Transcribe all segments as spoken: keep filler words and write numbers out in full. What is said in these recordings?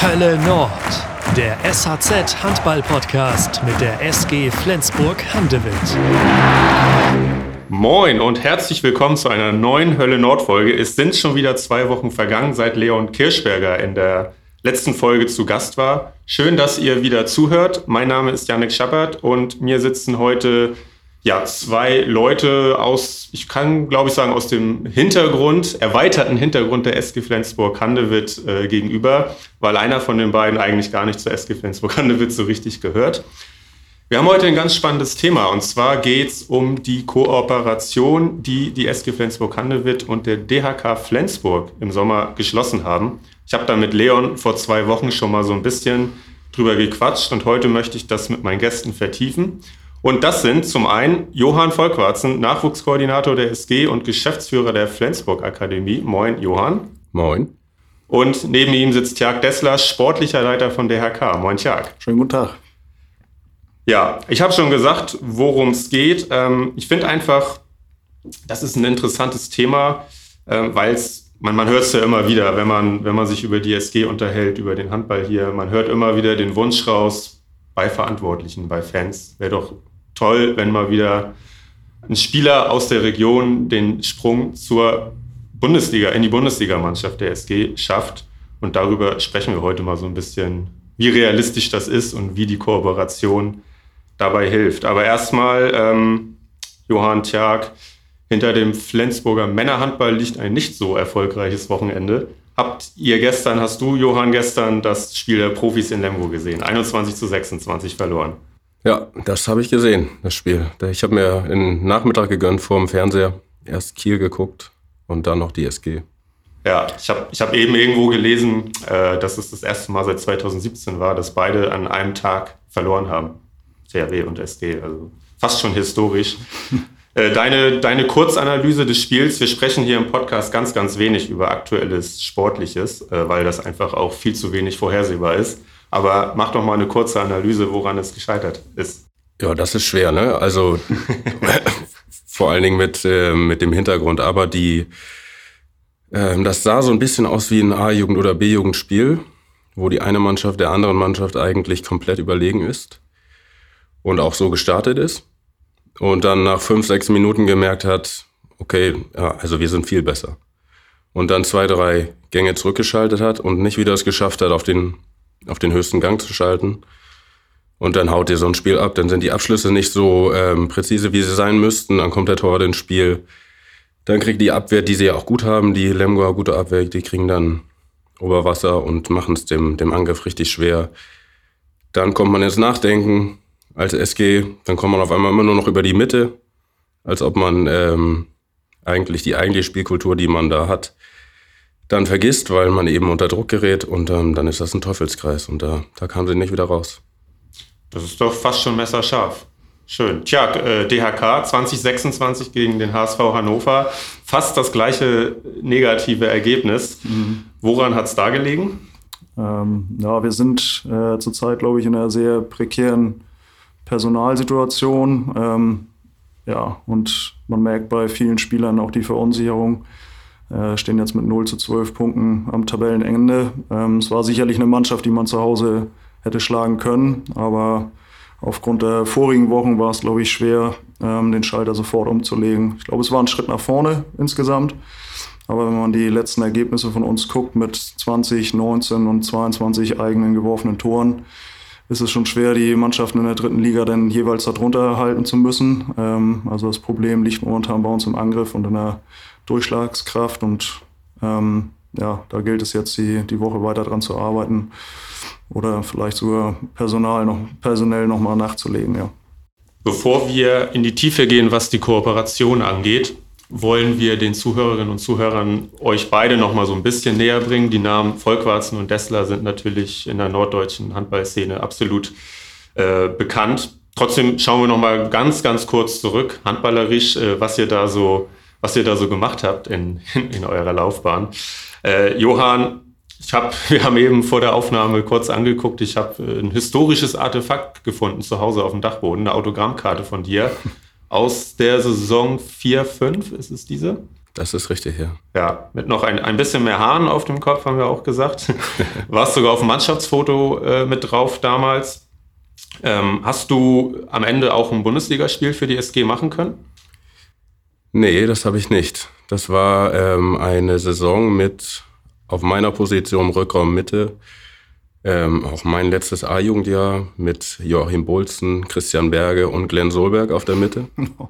Hölle Nord, der S H Z Handball-Podcast mit der S G Flensburg-Handewitt. Moin und herzlich willkommen zu einer neuen Hölle Nord-Folge. Es sind schon wieder zwei Wochen vergangen, seit Leon Kirchberger in der letzten Folge zu Gast war. Schön, dass ihr wieder zuhört. Mein Name ist Yannick Schappert und mir sitzen heute ja, zwei Leute aus, ich kann glaube ich sagen, aus dem Hintergrund, erweiterten Hintergrund der S G Flensburg-Handewitt äh, gegenüber, weil einer von den beiden eigentlich gar nicht zur S G Flensburg-Handewitt so richtig gehört. Wir haben heute ein ganz spannendes Thema und zwar geht es um die Kooperation, die die S G Flensburg-Handewitt und der D H K Flensburg im Sommer geschlossen haben. Ich habe da mit Leon vor zwei Wochen schon mal so ein bisschen drüber gequatscht und heute möchte ich das mit meinen Gästen vertiefen. Und das sind zum einen Johann Volkwarzen, Nachwuchskoordinator der S G und Geschäftsführer der Flensburg Akademie. Moin, Johann. Moin. Und neben ihm sitzt Tjag Dessler, sportlicher Leiter von D H K. Moin, Tjag. Schönen guten Tag. Ja, ich habe schon gesagt, worum es geht. Ähm, ich finde einfach, das ist ein interessantes Thema, äh, weil es, man, man hört es ja immer wieder, wenn man, wenn man sich über die S G unterhält, über den Handball hier, man hört immer wieder den Wunsch raus, bei Verantwortlichen, bei Fans, wäre doch toll, wenn mal wieder ein Spieler aus der Region den Sprung zur Bundesliga, in die Bundesligamannschaft der S G schafft. Und darüber sprechen wir heute mal so ein bisschen, wie realistisch das ist und wie die Kooperation dabei hilft. Aber erstmal, ähm, Johann, Tjag, hinter dem Flensburger Männerhandball liegt ein nicht so erfolgreiches Wochenende. Habt ihr gestern, hast du, Johann, gestern das Spiel der Profis in Lemgo gesehen? einundzwanzig zu sechsundzwanzig verloren. Ja, das habe ich gesehen, das Spiel. Ich habe mir den Nachmittag gegönnt vor dem Fernseher. Erst Kiel geguckt und dann noch die S G. Ja, ich habe ich hab eben irgendwo gelesen, äh, dass es das erste Mal seit zweitausendsiebzehn war, dass beide an einem Tag verloren haben. C R W und S G, also fast schon historisch. Deine, deine Kurzanalyse des Spiels, wir sprechen hier im Podcast ganz, ganz wenig über aktuelles Sportliches, weil das einfach auch viel zu wenig vorhersehbar ist. Aber mach doch mal eine kurze Analyse, woran es gescheitert ist. Ja, das ist schwer, ne? Also vor allen Dingen mit, äh, mit dem Hintergrund. Aber die, äh, das sah so ein bisschen aus wie ein A-Jugend- oder B-Jugendspiel, wo die eine Mannschaft der anderen Mannschaft eigentlich komplett überlegen ist und auch so gestartet ist. Und dann nach fünf, sechs Minuten gemerkt hat, okay, ja, also wir sind viel besser. Und dann zwei, drei Gänge zurückgeschaltet hat und nicht wieder es geschafft hat, auf den, auf den höchsten Gang zu schalten. Und dann haut ihr so ein Spiel ab, dann sind die Abschlüsse nicht so ähm, präzise, wie sie sein müssten. Dann kommt der Torwart ins Spiel. Dann kriegt die Abwehr, die sie ja auch gut haben, die Lemgoer gute Abwehr, die kriegen dann Oberwasser und machen es dem, dem Angriff richtig schwer. Dann kommt man ins Nachdenken. Als S G, dann kommt man auf einmal immer nur noch über die Mitte, als ob man ähm, eigentlich die eigentliche Spielkultur, die man da hat, dann vergisst, weil man eben unter Druck gerät und ähm, dann ist das ein Teufelskreis und da, da kam sie nicht wieder raus. Das ist doch fast schon messerscharf. Schön. Tja, äh, D H K zwanzig sechsundzwanzig gegen den H S V Hannover, fast das gleiche negative Ergebnis. Mhm. Woran hat es da gelegen? Ähm, ja, wir sind äh, zurzeit, glaube ich, in einer sehr prekären Personalsituation, ähm, ja, und man merkt bei vielen Spielern auch die Verunsicherung, äh, stehen jetzt mit null zu zwölf Punkten am Tabellenende. Ähm, es war sicherlich eine Mannschaft, die man zu Hause hätte schlagen können, aber aufgrund der vorigen Wochen war es, glaube ich, schwer, ähm, den Schalter sofort umzulegen. Ich glaube, es war ein Schritt nach vorne insgesamt, aber wenn man die letzten Ergebnisse von uns guckt mit zwanzig, neunzehn und zweiundzwanzig eigenen geworfenen Toren, ist es schon schwer, die Mannschaften in der dritten Liga dann jeweils darunter halten zu müssen. Ähm, also das Problem liegt momentan bei uns im Angriff und in der Durchschlagskraft. Und ähm, ja, da gilt es jetzt, die, die Woche weiter dran zu arbeiten oder vielleicht sogar Personal noch, personell nochmal nachzulegen. Ja. Bevor wir in die Tiefe gehen, was die Kooperation angeht, wollen wir den Zuhörerinnen und Zuhörern euch beide noch mal so ein bisschen näher bringen. Die Namen Volkwarzen und Dessler sind natürlich in der norddeutschen Handballszene absolut äh, bekannt. Trotzdem schauen wir noch mal ganz, ganz kurz zurück, handballerisch, äh, was ihr da so, was ihr da so gemacht habt in, in, in eurer Laufbahn. Äh, Johann, ich hab, wir haben eben vor der Aufnahme kurz angeguckt, ich habe ein historisches Artefakt gefunden zu Hause auf dem Dachboden, eine Autogrammkarte von dir. Aus der Saison vier fünf, ist es diese? Das ist richtig, ja. Ja, mit noch ein, ein bisschen mehr Haaren auf dem Kopf, haben wir auch gesagt. Warst sogar auf dem Mannschaftsfoto äh, mit drauf damals. Ähm, hast du am Ende auch ein Bundesligaspiel für die S G machen können? Nee, das habe ich nicht. Das war ähm, eine Saison mit auf meiner Position Rückraum Mitte. Ähm, auch mein letztes A-Jugendjahr mit Joachim Bolzen, Christian Berge und Glenn Solberg auf der Mitte.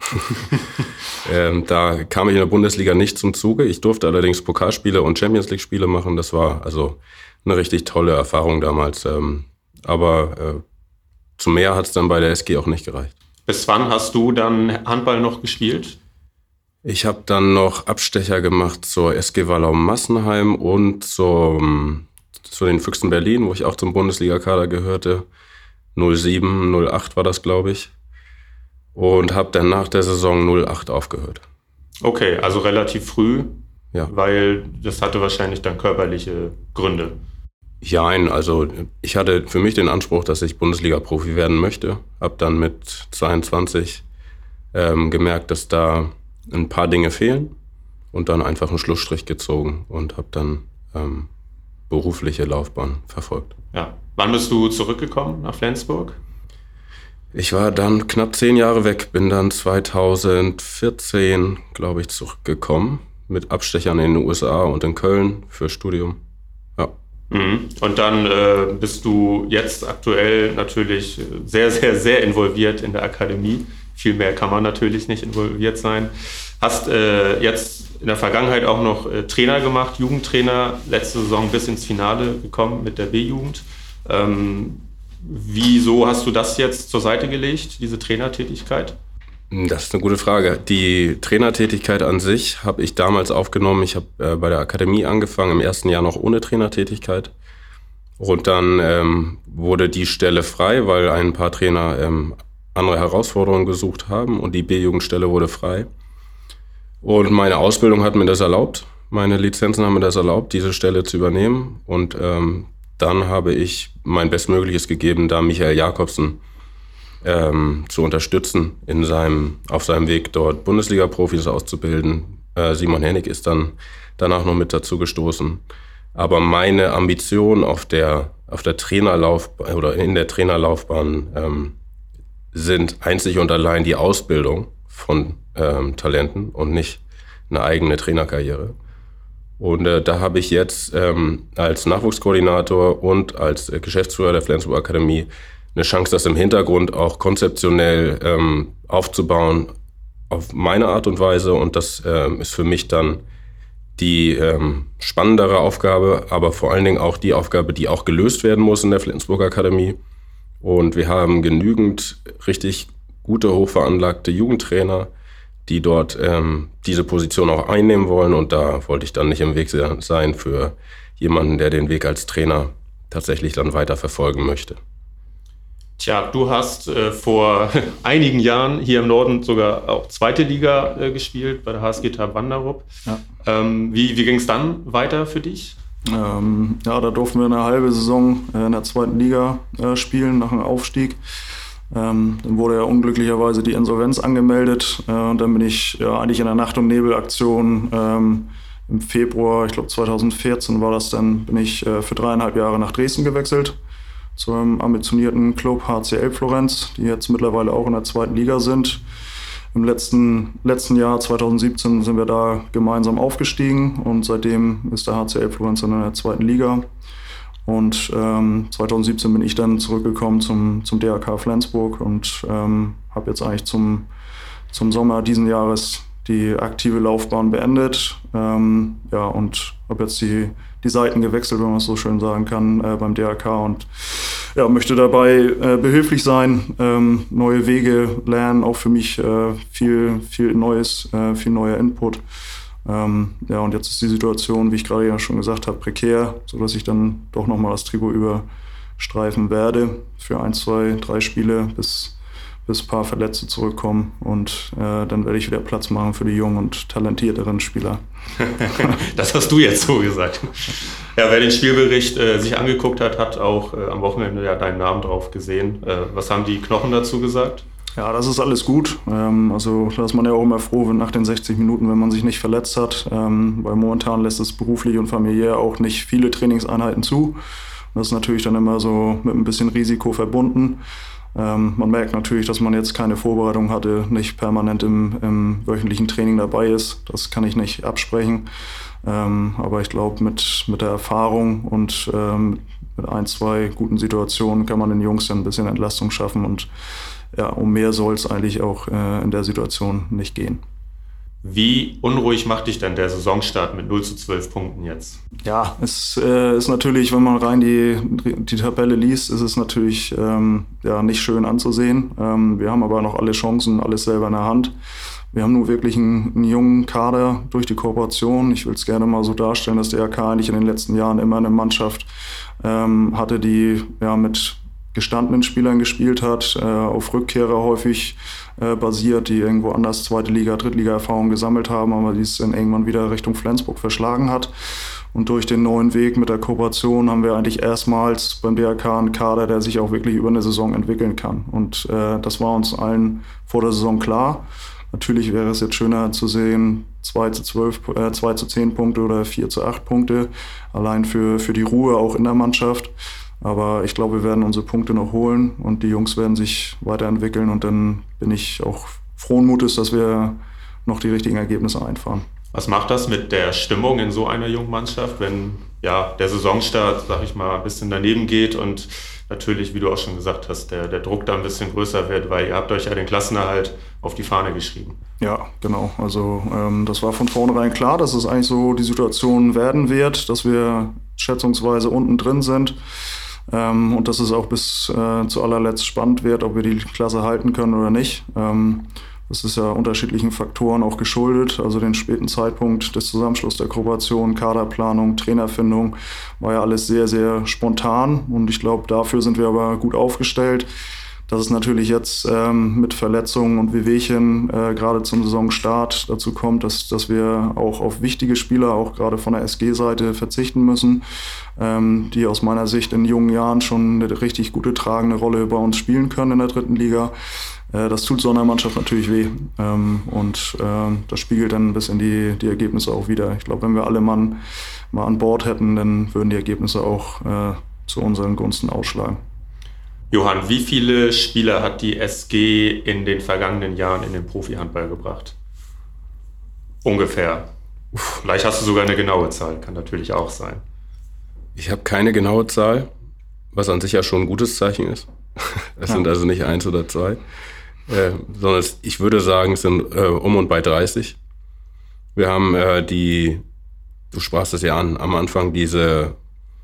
ähm, da kam ich in der Bundesliga nicht zum Zuge. Ich durfte allerdings Pokalspiele und Champions-League-Spiele machen. Das war also eine richtig tolle Erfahrung damals. Ähm, aber äh, zu mehr hat es dann bei der S G auch nicht gereicht. Bis wann hast du dann Handball noch gespielt? Ich habe dann noch Abstecher gemacht zur S G Wallau-Massenheim und zum... zu den Füchsen Berlin, wo ich auch zum Bundesliga-Kader gehörte. null sieben, null acht war das, glaube ich. Und habe dann nach der Saison null acht aufgehört. Okay, also relativ früh, ja. Weil das hatte wahrscheinlich dann körperliche Gründe. Ja, also ich hatte für mich den Anspruch, dass ich Bundesliga-Profi werden möchte. Habe dann mit zweiundzwanzig ähm, gemerkt, dass da ein paar Dinge fehlen und dann einfach einen Schlussstrich gezogen und habe dann... Ähm, berufliche Laufbahn verfolgt. Ja. Wann bist du zurückgekommen nach Flensburg? Ich war dann knapp zehn Jahre weg, bin dann zweitausendvierzehn, glaube ich, zurückgekommen mit Abstechern in den U S A und in Köln für Studium. Ja. Mhm. Und dann äh, bist du jetzt aktuell natürlich sehr, sehr, sehr involviert in der Akademie. Viel mehr kann man natürlich nicht involviert sein. Hast äh, jetzt in der Vergangenheit auch noch äh, Trainer gemacht, Jugendtrainer, letzte Saison bis ins Finale gekommen mit der B-Jugend. Ähm, wieso hast du das jetzt zur Seite gelegt, diese Trainertätigkeit? Das ist eine gute Frage. Die Trainertätigkeit an sich habe ich damals aufgenommen. Ich habe äh, bei der Akademie angefangen, im ersten Jahr noch ohne Trainertätigkeit. Und dann ähm, wurde die Stelle frei, weil ein paar Trainer ähm, andere Herausforderungen gesucht haben und die B-Jugendstelle wurde frei. Und meine Ausbildung hat mir das erlaubt, meine Lizenzen haben mir das erlaubt, diese Stelle zu übernehmen. Und ähm, dann habe ich mein Bestmögliches gegeben, da Michael Jakobsen ähm, zu unterstützen in seinem, auf seinem Weg dort Bundesliga-Profis auszubilden. Äh, Simon Hennig ist dann danach noch mit dazu gestoßen. Aber meine Ambition auf der, auf der Trainerlaufbahn oder in der Trainerlaufbahn ähm, sind einzig und allein die Ausbildung von ähm, Talenten und nicht eine eigene Trainerkarriere. Und äh, da habe ich jetzt ähm, als Nachwuchskoordinator und als äh, Geschäftsführer der Flensburg Akademie eine Chance, das im Hintergrund auch konzeptionell ähm, aufzubauen auf meine Art und Weise. Und das ähm, ist für mich dann die ähm, spannendere Aufgabe, aber vor allen Dingen auch die Aufgabe, die auch gelöst werden muss in der Flensburg Akademie. Und wir haben genügend richtig gute, hochveranlagte Jugendtrainer, die dort ähm, diese Position auch einnehmen wollen. Und da wollte ich dann nicht im Weg sein für jemanden, der den Weg als Trainer tatsächlich dann weiter verfolgen möchte. Tja, du hast äh, vor einigen Jahren hier im Norden sogar auch zweite Liga äh, gespielt, bei der H S G Tab Wanderup. Ja. Ähm, wie wie ging es dann weiter für dich? Ähm, ja, da durften wir eine halbe Saison äh, in der zweiten Liga äh, spielen, nach einem Aufstieg. Ähm, dann wurde ja unglücklicherweise die Insolvenz angemeldet äh, und dann bin ich ja, eigentlich in der Nacht- und Nebelaktion ähm, im Februar, ich glaube zweitausendvierzehn war das dann, bin ich äh, für dreieinhalb Jahre nach Dresden gewechselt zu einem ambitionierten Club H C L Florenz, die jetzt mittlerweile auch in der zweiten Liga sind. Im letzten, letzten Jahr, zweitausendsiebzehn, sind wir da gemeinsam aufgestiegen und seitdem ist der H C L Florenz in der zweiten Liga. Und ähm, zweitausendsiebzehn bin ich dann zurückgekommen zum, zum D R K Flensburg und ähm, habe jetzt eigentlich zum, zum Sommer diesen Jahres die aktive Laufbahn beendet. Ähm, ja, und habe jetzt die, die Seiten gewechselt, wenn man es so schön sagen kann, äh, beim D R K und ja, möchte dabei äh, behilflich sein, ähm, neue Wege lernen, auch für mich äh, viel, viel Neues, äh, viel neuer Input. Ähm, ja, und jetzt ist die Situation, wie ich gerade ja schon gesagt habe, prekär, sodass ich dann doch nochmal das Trikot überstreifen werde für ein, zwei, drei Spiele, bis, bis ein paar Verletzte zurückkommen. Und äh, dann werde ich wieder Platz machen für die jungen und talentierteren Spieler. Das hast du jetzt so gesagt. Ja, wer den Spielbericht äh, sich angeguckt hat, hat auch äh, am Wochenende ja deinen Namen drauf gesehen. Äh, was haben die Knochen dazu gesagt? Ja, das ist alles gut. Ähm, also da ist man ja auch immer froh, wenn nach den sechzig Minuten, wenn man sich nicht verletzt hat. Ähm, weil momentan lässt es beruflich und familiär auch nicht viele Trainingseinheiten zu. Das ist natürlich dann immer so mit ein bisschen Risiko verbunden. Ähm, man merkt natürlich, dass man jetzt keine Vorbereitung hatte, nicht permanent im, im wöchentlichen Training dabei ist. Das kann ich nicht absprechen. Ähm, aber ich glaube, mit, mit der Erfahrung und ähm, mit ein, zwei guten Situationen kann man den Jungs dann ein bisschen Entlastung schaffen. Und ja, um mehr soll es eigentlich auch äh, in der Situation nicht gehen. Wie unruhig macht dich denn der Saisonstart mit null zu zwölf Punkten jetzt? Ja, es äh, ist natürlich, wenn man rein die, die Tabelle liest, ist es natürlich ähm, ja, nicht schön anzusehen. Ähm, wir haben aber noch alle Chancen, alles selber in der Hand. Wir haben nur wirklich einen, einen jungen Kader durch die Kooperation. Ich will es gerne mal so darstellen, dass der R K eigentlich in den letzten Jahren immer eine Mannschaft ähm, hatte, die ja mit gestandenen Spielern gespielt hat, äh, auf Rückkehrer häufig äh, basiert, die irgendwo anders zweite Liga, Drittliga-Erfahrung gesammelt haben, aber die es dann irgendwann wieder Richtung Flensburg verschlagen hat. Und durch den neuen Weg mit der Kooperation haben wir eigentlich erstmals beim D R K einen Kader, der sich auch wirklich über eine Saison entwickeln kann. Und äh, das war uns allen vor der Saison klar. Natürlich wäre es jetzt schöner zu sehen, zwei zu zwölf, äh, zwei zu zehn Punkte oder vier zu acht Punkte, allein für, für die Ruhe auch in der Mannschaft. Aber ich glaube, wir werden unsere Punkte noch holen und die Jungs werden sich weiterentwickeln und dann bin ich auch frohen Mutes, dass wir noch die richtigen Ergebnisse einfahren. Was macht das mit der Stimmung in so einer jungen Mannschaft, wenn ja, der Saisonstart, sag ich mal, ein bisschen daneben geht und natürlich, wie du auch schon gesagt hast, der, der Druck da ein bisschen größer wird, weil ihr habt euch ja den Klassenerhalt auf die Fahne geschrieben. Ja, genau. Also ähm, das war von vornherein klar, dass es eigentlich so die Situation werden wird, dass wir schätzungsweise unten drin sind. Ähm, und dass es auch bis äh, zu allerletzt spannend wird, ob wir die Klasse halten können oder nicht. Ähm, das ist ja unterschiedlichen Faktoren auch geschuldet. Also den späten Zeitpunkt des Zusammenschlusses der Kooperation, Kaderplanung, Trainerfindung war ja alles sehr, sehr spontan. Und ich glaube, dafür sind wir aber gut aufgestellt. Dass es natürlich jetzt ähm, mit Verletzungen und Wehwehchen äh, gerade zum Saisonstart dazu kommt, dass, dass wir auch auf wichtige Spieler, auch gerade von der S G-Seite, verzichten müssen, ähm, die aus meiner Sicht in jungen Jahren schon eine richtig gute tragende Rolle bei uns spielen können in der dritten Liga. Äh, das tut so einer Mannschaft natürlich weh ähm, und äh, das spiegelt dann ein bisschen die, die Ergebnisse auch wieder. Ich glaube, wenn wir alle Mann mal an Bord hätten, dann würden die Ergebnisse auch äh, zu unseren Gunsten ausschlagen. Johann, wie viele Spieler hat die S G in den vergangenen Jahren in den Profi-Handball gebracht? Ungefähr. Vielleicht hast du sogar eine genaue Zahl, kann natürlich auch sein. Ich habe keine genaue Zahl, was an sich ja schon ein gutes Zeichen ist. Es ja. sind also nicht eins oder zwei, äh, sondern ich würde sagen, es sind äh, um und bei dreißig. Wir haben äh, die, du sprachst es ja an, am Anfang diese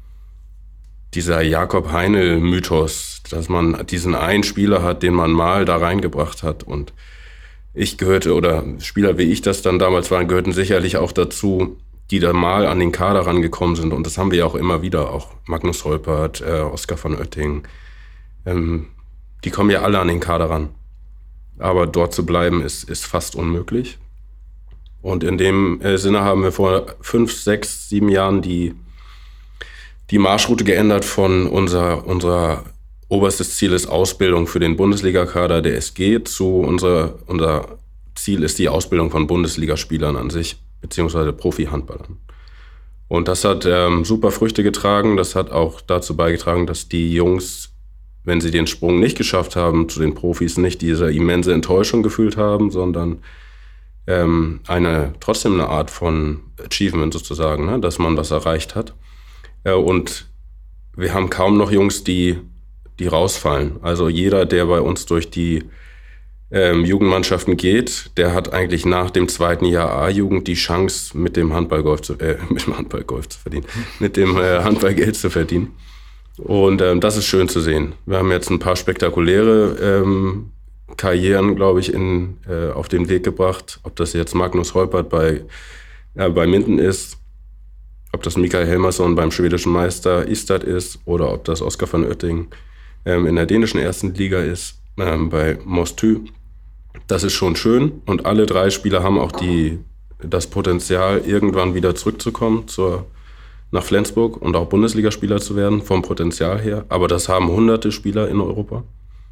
dieser Jakob-Heinl-Mythos, dass man diesen einen Spieler hat, den man mal da reingebracht hat. Und ich gehörte, oder Spieler wie ich das dann damals waren, gehörten sicherlich auch dazu, die da mal an den Kader rangekommen sind. Und das haben wir ja auch immer wieder, auch Magnus Holpert, äh, Oskar von Oetting. Ähm, die kommen ja alle an den Kader ran. Aber dort zu bleiben ist, ist fast unmöglich. Und in dem äh, Sinne haben wir vor fünf, sechs, sieben Jahren die die Marschroute geändert von unser, unser oberstes Ziel ist Ausbildung für den Bundesligakader der S G zu unser, unser Ziel ist die Ausbildung von Bundesligaspielern an sich, beziehungsweise Profi-Handballern. Und das hat ähm, super Früchte getragen. Das hat auch dazu beigetragen, dass die Jungs, wenn sie den Sprung nicht geschafft haben zu den Profis, nicht diese immense Enttäuschung gefühlt haben, sondern ähm, eine trotzdem eine Art von Achievement sozusagen, ne, dass man was erreicht hat. Und wir haben kaum noch Jungs, die, die rausfallen. Also jeder, der bei uns durch die ähm, Jugendmannschaften geht, der hat eigentlich nach dem zweiten Jahr A-Jugend die Chance, mit dem Handballgolf zu, äh, mit dem Handballgolf zu verdienen, mit dem äh, Handballgeld zu verdienen. Und ähm, das ist schön zu sehen. Wir haben jetzt ein paar spektakuläre ähm, Karrieren, glaube ich, in, äh, auf den Weg gebracht. Ob das jetzt Magnus Holpert bei, äh, bei Minden ist, ob das Mikael Helmersson beim schwedischen Meister Ystad ist oder ob das Oskar von Oetting ähm, in der dänischen ersten Liga ist, ähm, bei Mostø. Das ist schon schön und alle drei Spieler haben auch die, das Potenzial, irgendwann wieder zurückzukommen zur, nach Flensburg und auch Bundesligaspieler zu werden, vom Potenzial her. Aber das haben hunderte Spieler in Europa.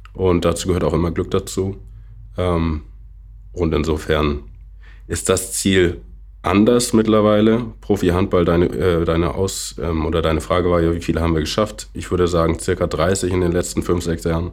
Und dazu gehört auch immer Glück dazu. Ähm, und insofern ist das Ziel anders mittlerweile. Profi-Handball, deine, äh, deine Aus- ähm, oder deine Frage war ja, wie viele haben wir geschafft? Ich würde sagen, circa dreißig in den letzten fünf, sechs Jahren.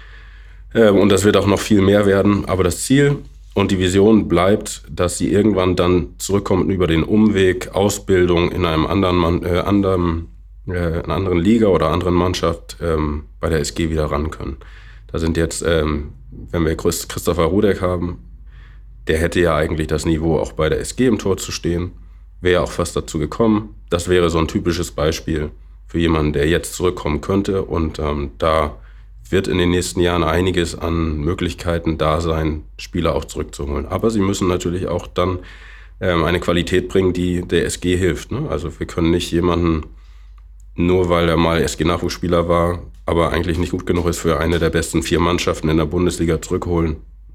Ähm, und das wird auch noch viel mehr werden. Aber das Ziel und die Vision bleibt, dass sie irgendwann dann zurückkommen über den Umweg, Ausbildung in einem anderen, Mann, äh, anderen, äh, einer anderen Liga oder anderen Mannschaft ähm, bei der S G wieder ran können. Da sind jetzt, ähm, wenn wir Christopher Rudek haben, der hätte ja eigentlich das Niveau, auch bei der S G im Tor zu stehen, wäre auch fast dazu gekommen. Das wäre so ein typisches Beispiel für jemanden, der jetzt zurückkommen könnte. Und ähm, da wird in den nächsten Jahren einiges an Möglichkeiten da sein, Spieler auch zurückzuholen. Aber sie müssen natürlich auch dann ähm, eine Qualität bringen, die der S G hilft. Ne? Also wir können nicht jemanden, nur weil er mal S G-Nachwuchsspieler war, aber eigentlich nicht gut genug ist für eine der besten vier Mannschaften in der Bundesliga zurückholen,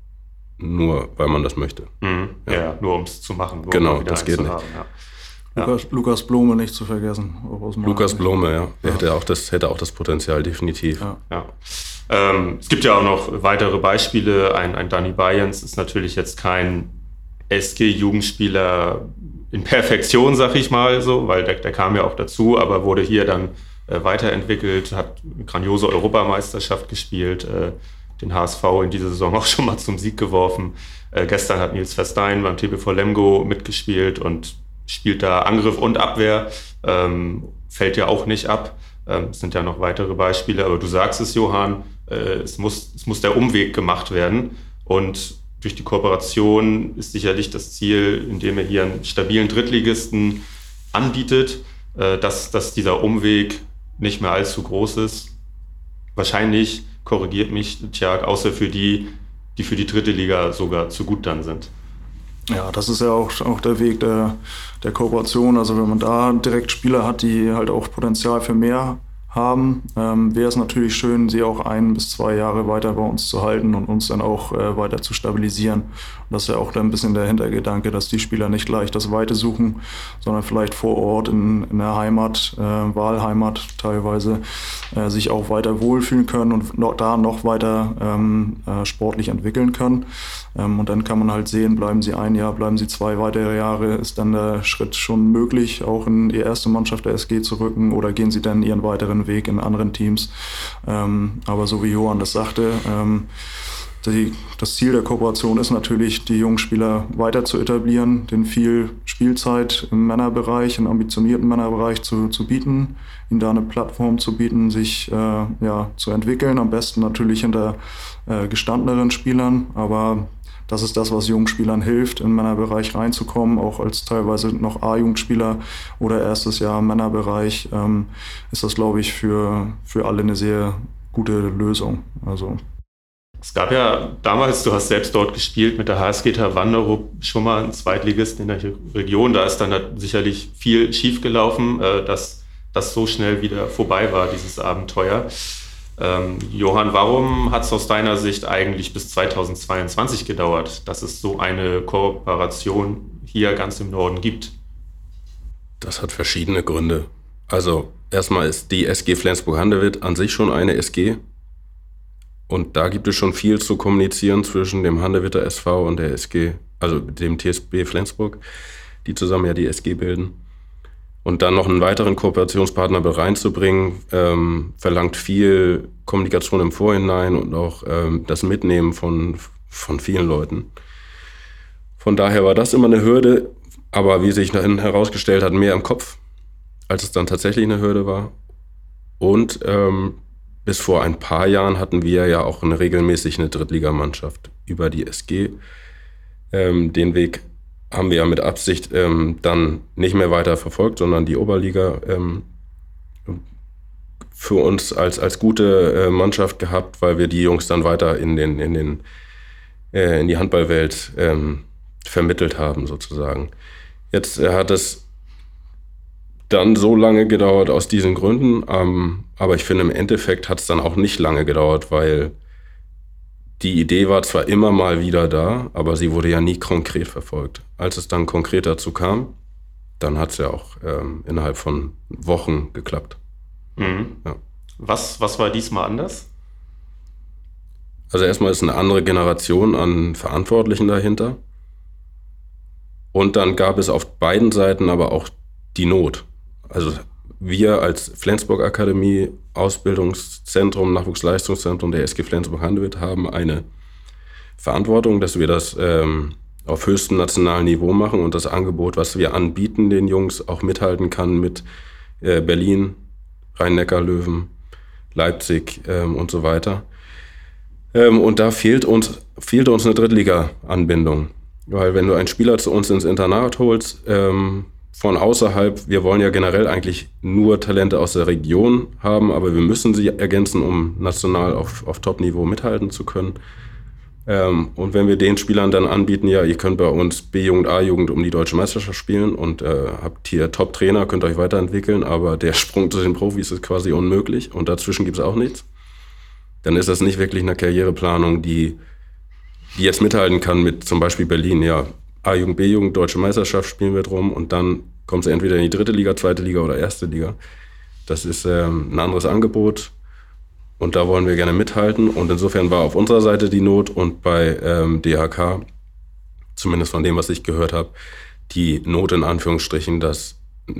nur weil man das möchte. Mhm. Ja. ja, nur um es zu machen. Nur genau, um wieder das geht nicht. Haben, ja. Lukas, ja. Lukas Blome nicht zu vergessen. Lukas Blome, ja. Der ja. Hätte, auch das, hätte auch das Potenzial, definitiv. Ja. Ja. Ähm, es gibt ja auch noch weitere Beispiele. Ein, ein Danny Bayens ist natürlich jetzt kein S G-Jugendspieler in Perfektion, sag ich mal so, weil der, der kam ja auch dazu, aber wurde hier dann äh, weiterentwickelt, hat eine grandiose Europameisterschaft gespielt, äh, den H S V in dieser Saison auch schon mal zum Sieg geworfen. Äh, gestern hat Nils Verstein beim T B V Lemgo mitgespielt und spielt da Angriff und Abwehr, ähm, fällt ja auch nicht ab. Ähm, es sind ja noch weitere Beispiele, aber du sagst es, Johann, äh, es muss, es muss der Umweg gemacht werden. Und durch die Kooperation ist sicherlich das Ziel, indem er hier einen stabilen Drittligisten anbietet, äh, dass, dass dieser Umweg nicht mehr allzu groß ist. Wahrscheinlich, korrigiert mich Tjag, außer für die, die für die dritte Liga sogar zu gut dann sind. Ja, das ist ja auch, auch der Weg der, der Kooperation. Also wenn man da direkt Spieler hat, die halt auch Potenzial für mehr haben, ähm, wäre es natürlich schön, sie auch ein bis zwei Jahre weiter bei uns zu halten und uns dann auch äh, weiter zu stabilisieren. Und das ist ja auch dann ein bisschen der Hintergedanke, dass die Spieler nicht gleich das Weite suchen, sondern vielleicht vor Ort in, in der Heimat, äh, Wahlheimat teilweise, äh, sich auch weiter wohlfühlen können und noch, da noch weiter ähm, äh, sportlich entwickeln können. Ähm, und dann kann man halt sehen, bleiben sie ein Jahr, bleiben sie zwei weitere Jahre, ist dann der Schritt schon möglich, auch in die erste Mannschaft der S G zu rücken, oder gehen sie dann ihren weiteren Weg in anderen Teams. Ähm, aber so wie Johann das sagte, ähm, die, das Ziel der Kooperation ist natürlich, die jungen Spieler weiter zu etablieren, denen viel Spielzeit im Männerbereich, im ambitionierten Männerbereich zu, zu bieten, ihnen da eine Plattform zu bieten, sich äh, ja, zu entwickeln, am besten natürlich hinter äh, gestandeneren Spielern, aber das ist das, was jungen Spielern hilft, in den Männerbereich reinzukommen, auch als teilweise noch A-Jugendspieler oder erstes Jahr im Männerbereich, ähm, ist das, glaube ich, für, für alle eine sehr gute Lösung. Also. Es gab ja damals, du hast selbst dort gespielt, mit der H S G Wanderup schon mal einen Zweitligisten in der Region. Da ist dann sicherlich viel schiefgelaufen, äh, dass das so schnell wieder vorbei war, dieses Abenteuer. Ähm, Johann, warum hat es aus deiner Sicht eigentlich bis zweitausendzweiundzwanzig gedauert, dass es so eine Kooperation hier ganz im Norden gibt? Das hat verschiedene Gründe. Also erstmal ist die S G Flensburg-Handewitt an sich schon eine S G. Und da gibt es schon viel zu kommunizieren zwischen dem Handewitter S V und der S G, also dem T S B Flensburg, die zusammen ja die S G bilden. Und dann noch einen weiteren Kooperationspartner mit reinzubringen, ähm, verlangt viel Kommunikation im Vorhinein und auch ähm, das Mitnehmen von, von vielen Leuten. Von daher war das immer eine Hürde, aber wie sich dahin herausgestellt hat, mehr im Kopf, als es dann tatsächlich eine Hürde war. Und ähm, bis vor ein paar Jahren hatten wir ja auch eine regelmäßig eine Drittligamannschaft über die S G. Ähm, den Weg haben wir ja mit Absicht ähm, dann nicht mehr weiter verfolgt, sondern die Oberliga ähm, für uns als, als gute äh, Mannschaft gehabt, weil wir die Jungs dann weiter in, den, in, den, äh, in die Handballwelt ähm, vermittelt haben sozusagen. Jetzt äh, hat es dann so lange gedauert aus diesen Gründen, ähm, aber ich finde, im Endeffekt hat es dann auch nicht lange gedauert, weil die Idee war zwar immer mal wieder da, aber sie wurde ja nie konkret verfolgt. Als es dann konkret dazu kam, dann hat es ja auch ähm, innerhalb von Wochen geklappt. Mhm. Ja. Was, was war diesmal anders? Also erstmal ist eine andere Generation an Verantwortlichen dahinter. Und dann gab es auf beiden Seiten aber auch die Not. Also wir als Flensburg-Akademie, Ausbildungszentrum, Nachwuchsleistungszentrum der S G Flensburg-Handewitt haben eine Verantwortung, dass wir das ähm, auf höchstem nationalen Niveau machen und das Angebot, was wir anbieten den Jungs, auch mithalten kann mit äh, Berlin, Rhein-Neckar-Löwen, Leipzig ähm, und so weiter. Ähm, und da fehlt uns, fehlt uns eine Drittliga-Anbindung. Weil wenn du einen Spieler zu uns ins Internat holst, ähm, von außerhalb, wir wollen ja generell eigentlich nur Talente aus der Region haben, aber wir müssen sie ergänzen, um national auf, auf Top-Niveau mithalten zu können. Ähm, und wenn wir den Spielern dann anbieten, ja, ihr könnt bei uns B-Jugend, A-Jugend um die Deutsche Meisterschaft spielen und äh, habt hier Top-Trainer, könnt euch weiterentwickeln, aber der Sprung zu den Profis ist quasi unmöglich und dazwischen gibt es auch nichts, dann ist das nicht wirklich eine Karriereplanung, die, die jetzt mithalten kann mit zum Beispiel Berlin. Ja, A-Jugend, B-Jugend, Deutsche Meisterschaft spielen wir drum und dann kommt sie entweder in die dritte Liga, zweite Liga oder erste Liga. Das ist ähm, ein anderes Angebot. Und da wollen wir gerne mithalten. Und insofern war auf unserer Seite die Not und bei ähm, D H K, zumindest von dem, was ich gehört habe, die Not in Anführungsstrichen, dass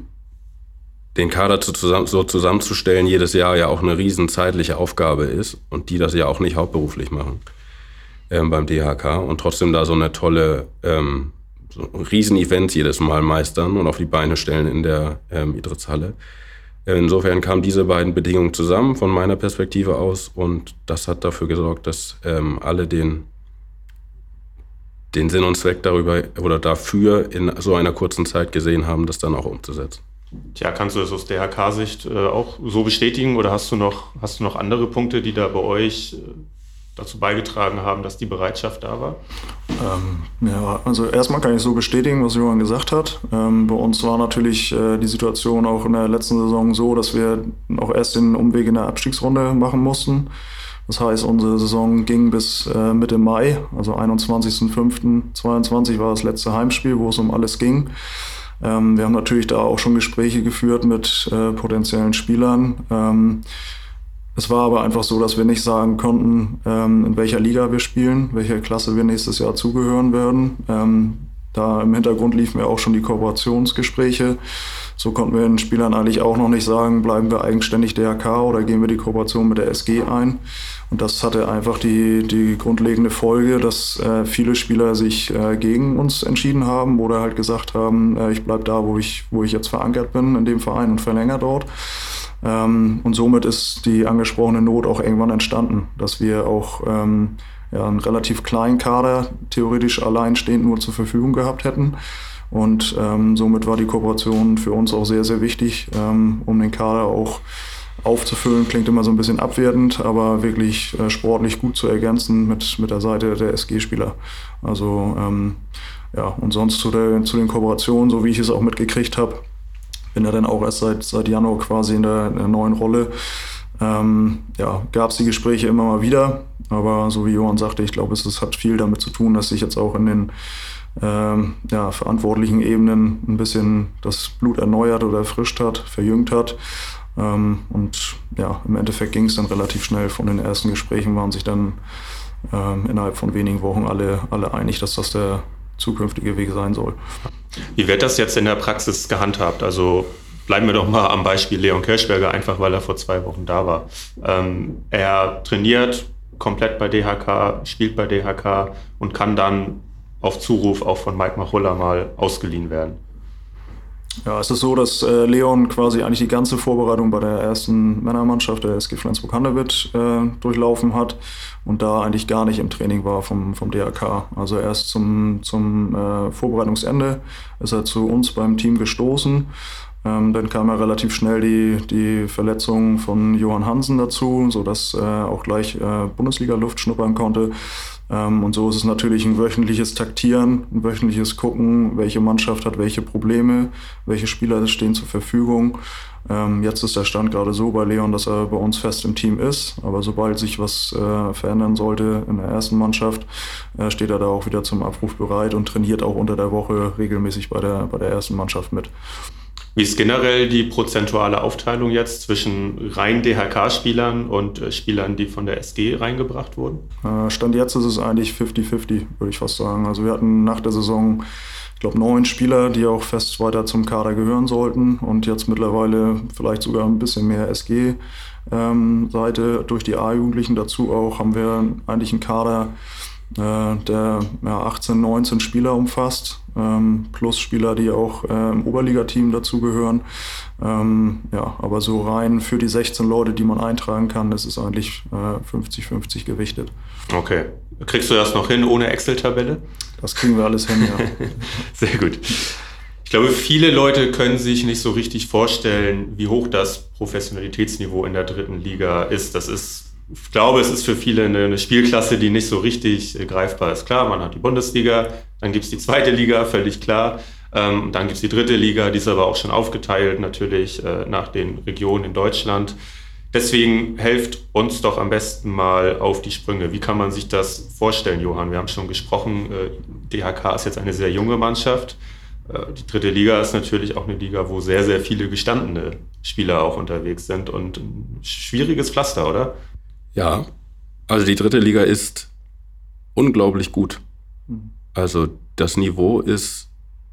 den Kader zu, zusammen, so zusammenzustellen jedes Jahr ja auch eine riesen zeitliche Aufgabe ist und die das ja auch nicht hauptberuflich machen ähm, beim D H K und trotzdem da so eine tolle ähm, so riesen Events jedes Mal meistern und auf die Beine stellen in der ähm, Idritzhalle. Insofern kamen diese beiden Bedingungen zusammen von meiner Perspektive aus und das hat dafür gesorgt, dass ähm, alle den, den Sinn und Zweck darüber oder dafür in so einer kurzen Zeit gesehen haben, das dann auch umzusetzen. Tja, kannst du das aus D H K-Sicht äh, auch so bestätigen oder hast du noch, hast du noch andere Punkte, die da bei euch äh, dazu beigetragen haben, dass die Bereitschaft da war? Ähm, ja, also erstmal kann ich so bestätigen, was Johann gesagt hat. Ähm, bei uns war natürlich äh, die Situation auch in der letzten Saison so, dass wir auch erst den Umweg in der Abstiegsrunde machen mussten. Das heißt, unsere Saison ging bis äh, Mitte Mai, also einundzwanzigsten fünften zweiundzwanzig war das letzte Heimspiel, wo es um alles ging. Ähm, wir haben natürlich da auch schon Gespräche geführt mit äh, potenziellen Spielern. Ähm, Es war aber einfach so, dass wir nicht sagen konnten, ähm, in welcher Liga wir spielen, welcher Klasse wir nächstes Jahr zugehören werden. Ähm, da im Hintergrund liefen ja auch schon die Kooperationsgespräche. So konnten wir den Spielern eigentlich auch noch nicht sagen, bleiben wir eigenständig D H K oder gehen wir die Kooperation mit der S G ein. Und das hatte einfach die, die grundlegende Folge, dass äh, viele Spieler sich äh, gegen uns entschieden haben oder halt gesagt haben, äh, ich bleib da, wo ich, wo ich jetzt verankert bin, in dem Verein und verlängere dort. Ähm, und somit ist die angesprochene Not auch irgendwann entstanden, dass wir auch ähm, ja, einen relativ kleinen Kader theoretisch alleinstehend nur zur Verfügung gehabt hätten. Und ähm, somit war die Kooperation für uns auch sehr, sehr wichtig, ähm, um den Kader auch aufzufüllen. Klingt immer so ein bisschen abwertend, aber wirklich äh, sportlich gut zu ergänzen mit, mit der Seite der S G-Spieler. Also ähm, ja, und sonst zu, der, zu den Kooperationen, so wie ich es auch mitgekriegt habe, bin ja dann auch erst seit, seit Januar quasi in der, in der neuen Rolle. Ähm, ja, gab es die Gespräche immer mal wieder, aber so wie Johann sagte, ich glaube, es, es hat viel damit zu tun, dass sich jetzt auch in den ähm, ja, verantwortlichen Ebenen ein bisschen das Blut erneuert oder erfrischt hat, verjüngt hat. Ähm, und ja, im Endeffekt ging es dann relativ schnell. Von den ersten Gesprächen waren sich dann ähm, innerhalb von wenigen Wochen alle, alle einig, dass das der zukünftige Weg sein soll. Wie wird das jetzt in der Praxis gehandhabt? Also bleiben wir doch mal am Beispiel Leon Kirschberger, einfach weil er vor zwei Wochen da war. Ähm, er trainiert komplett bei D H K, spielt bei D H K und kann dann auf Zuruf auch von Mike Machulla mal ausgeliehen werden. Ja, es ist so, dass äh, Leon quasi eigentlich die ganze Vorbereitung bei der ersten Männermannschaft der S G Flensburg-Handewitt äh, durchlaufen hat und da eigentlich gar nicht im Training war vom, vom D H K. Also erst zum, zum äh, Vorbereitungsende ist er zu uns beim Team gestoßen. Ähm, dann kam ja relativ schnell die, die Verletzung von Johann Hansen dazu, sodass er auch gleich äh, Bundesliga-Luft schnuppern konnte. Ähm, und so ist es natürlich ein wöchentliches Taktieren, ein wöchentliches Gucken, welche Mannschaft hat welche Probleme, welche Spieler stehen zur Verfügung. Ähm, jetzt ist der Stand gerade so bei Leon, dass er bei uns fest im Team ist. Aber sobald sich was äh, verändern sollte in der ersten Mannschaft, äh, steht er da auch wieder zum Abruf bereit und trainiert auch unter der Woche regelmäßig bei der, bei der ersten Mannschaft mit. Wie ist generell die prozentuale Aufteilung jetzt zwischen rein D H K-Spielern und äh, Spielern, die von der S G reingebracht wurden? Äh, Stand jetzt ist es eigentlich fünfzig fünfzig, würde ich fast sagen. Also wir hatten nach der Saison, ich glaube, neun Spieler, die auch fest weiter zum Kader gehören sollten. Und jetzt mittlerweile vielleicht sogar ein bisschen mehr S G-Seite. Ähm, durch die A-Jugendlichen dazu auch haben wir eigentlich einen Kader, äh, der ja, achtzehn, neunzehn Spieler umfasst. Ähm, plus Spieler, die auch äh, im Oberligateam dazugehören. Ähm, ja, aber so rein für die sechzehn Leute, die man eintragen kann, ist es eigentlich äh, fünfzig fünfzig gewichtet. Okay. Kriegst du das noch hin ohne Excel-Tabelle? Das kriegen wir alles hin, ja. Sehr gut. Ich glaube, viele Leute können sich nicht so richtig vorstellen, wie hoch das Professionalitätsniveau in der dritten Liga ist. Das ist Ich glaube, es ist für viele eine, eine Spielklasse, die nicht so richtig äh, greifbar ist. Klar, man hat die Bundesliga, dann gibt es die zweite Liga, völlig klar. Ähm, dann gibt es die dritte Liga, die ist aber auch schon aufgeteilt natürlich äh, nach den Regionen in Deutschland. Deswegen helft uns doch am besten mal auf die Sprünge. Wie kann man sich das vorstellen, Johann? Wir haben schon gesprochen, äh, D H K ist jetzt eine sehr junge Mannschaft. Äh, die dritte Liga ist natürlich auch eine Liga, wo sehr, sehr viele gestandene Spieler auch unterwegs sind. Und ein schwieriges Pflaster, oder? Ja, also die dritte Liga ist unglaublich gut. Also das Niveau ist,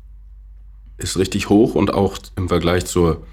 ist richtig hoch und auch im Vergleich zur,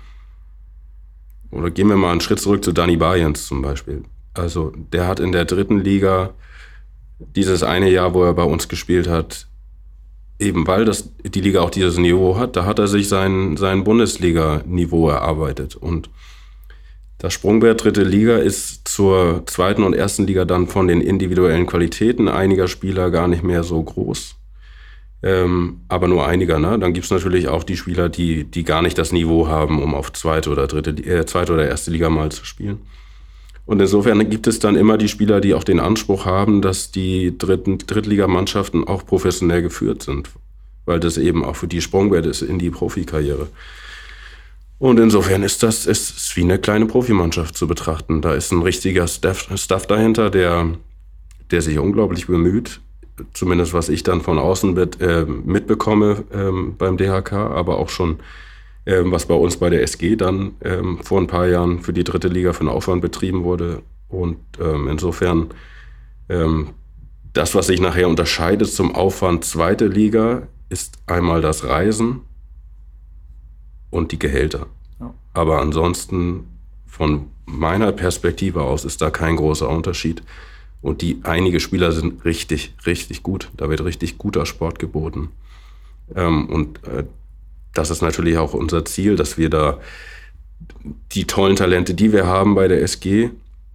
oder gehen wir mal einen Schritt zurück zu Dani Barjans zum Beispiel. Also der hat in der dritten Liga dieses eine Jahr, wo er bei uns gespielt hat, eben weil das, die Liga auch dieses Niveau hat, da hat er sich sein, sein Bundesliga-Niveau erarbeitet. Und das Sprungbrett dritte Liga ist zur zweiten und ersten Liga dann von den individuellen Qualitäten einiger Spieler gar nicht mehr so groß. Ähm, aber nur einiger, ne? Dann gibt's natürlich auch die Spieler, die, die gar nicht das Niveau haben, um auf zweite oder dritte, äh, zweite oder erste Liga mal zu spielen. Und insofern gibt es dann immer die Spieler, die auch den Anspruch haben, dass die dritten, Drittligamannschaften auch professionell geführt sind. Weil das eben auch für die Sprungbrett ist in die Profikarriere. Und insofern ist das ist, ist wie eine kleine Profimannschaft zu betrachten. Da ist ein richtiger Staff, Staff dahinter, der, der sich unglaublich bemüht. Zumindest was ich dann von außen mit, äh, mitbekomme ähm, beim D H K, aber auch schon ähm, was bei uns bei der S G dann ähm, vor ein paar Jahren für die dritte Liga für einen Aufwand betrieben wurde. Und ähm, insofern ähm, das, was sich nachher unterscheidet zum Aufwand zweite Liga, ist einmal das Reisen und die Gehälter. Ja. Aber ansonsten, von meiner Perspektive aus, ist da kein großer Unterschied. Und die einige Spieler sind richtig, richtig gut. Da wird richtig guter Sport geboten. Ähm, und äh, das ist natürlich auch unser Ziel, dass wir da die tollen Talente, die wir haben bei der S G,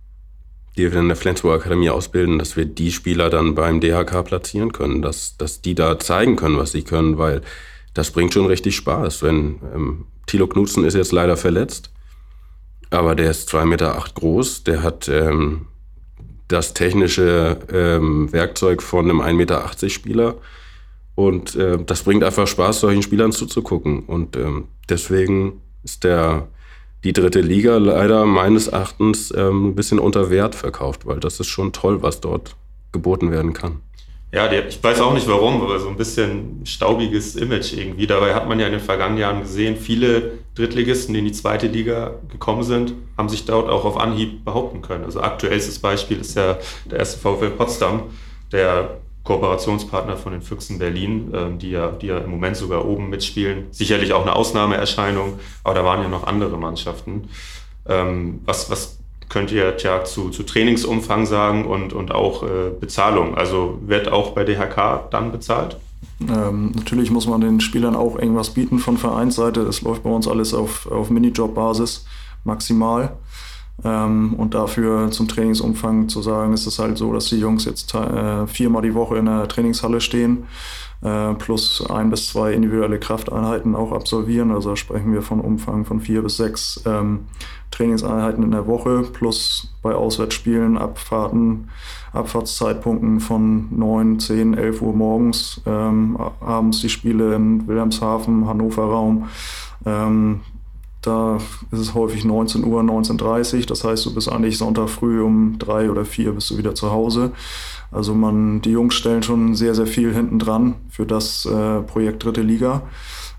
die wir in der Flensburg Akademie ausbilden, dass wir die Spieler dann beim D H K platzieren können, dass, dass die da zeigen können, was sie können, weil das bringt schon richtig Spaß. Wenn ähm, Thilo Knudsen ist jetzt leider verletzt, aber der ist zwei Meter acht groß, der hat ähm, das technische ähm, Werkzeug von einem ein Meter achtzig Spieler und äh, das bringt einfach Spaß, solchen Spielern zuzugucken. Und ähm, deswegen ist der die dritte Liga leider meines Erachtens ähm, ein bisschen unter Wert verkauft, weil das ist schon toll, was dort geboten werden kann. Ja, der, ich weiß auch nicht warum, aber so ein bisschen staubiges Image irgendwie. Dabei hat man ja in den vergangenen Jahren gesehen, viele Drittligisten, die in die zweite Liga gekommen sind, haben sich dort auch auf Anhieb behaupten können. Also aktuellstes Beispiel ist ja der erste VfL Potsdam, der Kooperationspartner von den Füchsen Berlin, ähm, die, ja, die ja im Moment sogar oben mitspielen. Sicherlich auch eine Ausnahmeerscheinung, aber da waren ja noch andere Mannschaften. Ähm, was, was könnt ihr tja, zu, zu Trainingsumfang sagen und, und auch äh, Bezahlung? Also wird auch bei D H K dann bezahlt? Ähm, natürlich muss man den Spielern auch irgendwas bieten von Vereinsseite. Es läuft bei uns alles auf, auf Minijob-Basis maximal. Ähm, und dafür zum Trainingsumfang zu sagen, ist es halt so, dass die Jungs jetzt äh, viermal die Woche in der Trainingshalle stehen, äh, plus ein bis zwei individuelle Krafteinheiten auch absolvieren. Also da sprechen wir von Umfang von vier bis sechs ähm, Trainingseinheiten in der Woche, plus bei Auswärtsspielen, Abfahrten, Abfahrtszeitpunkten von neun, zehn, elf Uhr morgens, ähm, abends die Spiele in Wilhelmshaven, Hannover Raum. Ähm, Da ist es häufig neunzehn Uhr, neunzehn Uhr dreißig. Das heißt, du bist eigentlich Sonntag früh um drei oder vier bist du wieder zu Hause. Also man, die Jungs stellen schon sehr, sehr viel hinten dran für das äh, Projekt Dritte Liga.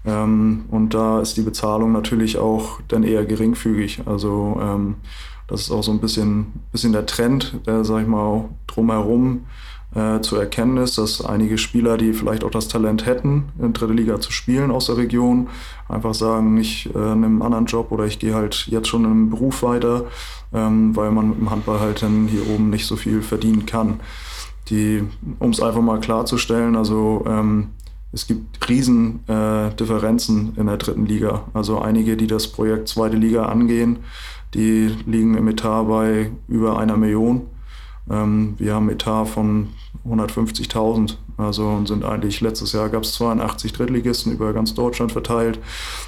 Ähm, und da ist die Bezahlung natürlich auch dann eher geringfügig. Also ähm, das ist auch so ein bisschen, bisschen der Trend, der, sag ich mal, auch drumherum äh, zu erkennen ist, dass einige Spieler, die vielleicht auch das Talent hätten, in dritte Liga zu spielen aus der Region, einfach sagen, ich äh, nehme einen anderen Job oder ich gehe halt jetzt schon im Beruf weiter, ähm, weil man im Handball halt dann hier oben nicht so viel verdienen kann. Die, um es einfach mal klarzustellen, also ähm, es gibt riesen äh, Differenzen in der dritten Liga. Also einige, die das Projekt zweite Liga angehen, die liegen im Etat bei über einer Million. Ähm, wir haben einen Etat von hundertfünfzigtausend. Also und sind eigentlich, letztes Jahr gab es zweiundachtzig Drittligisten über ganz Deutschland verteilt.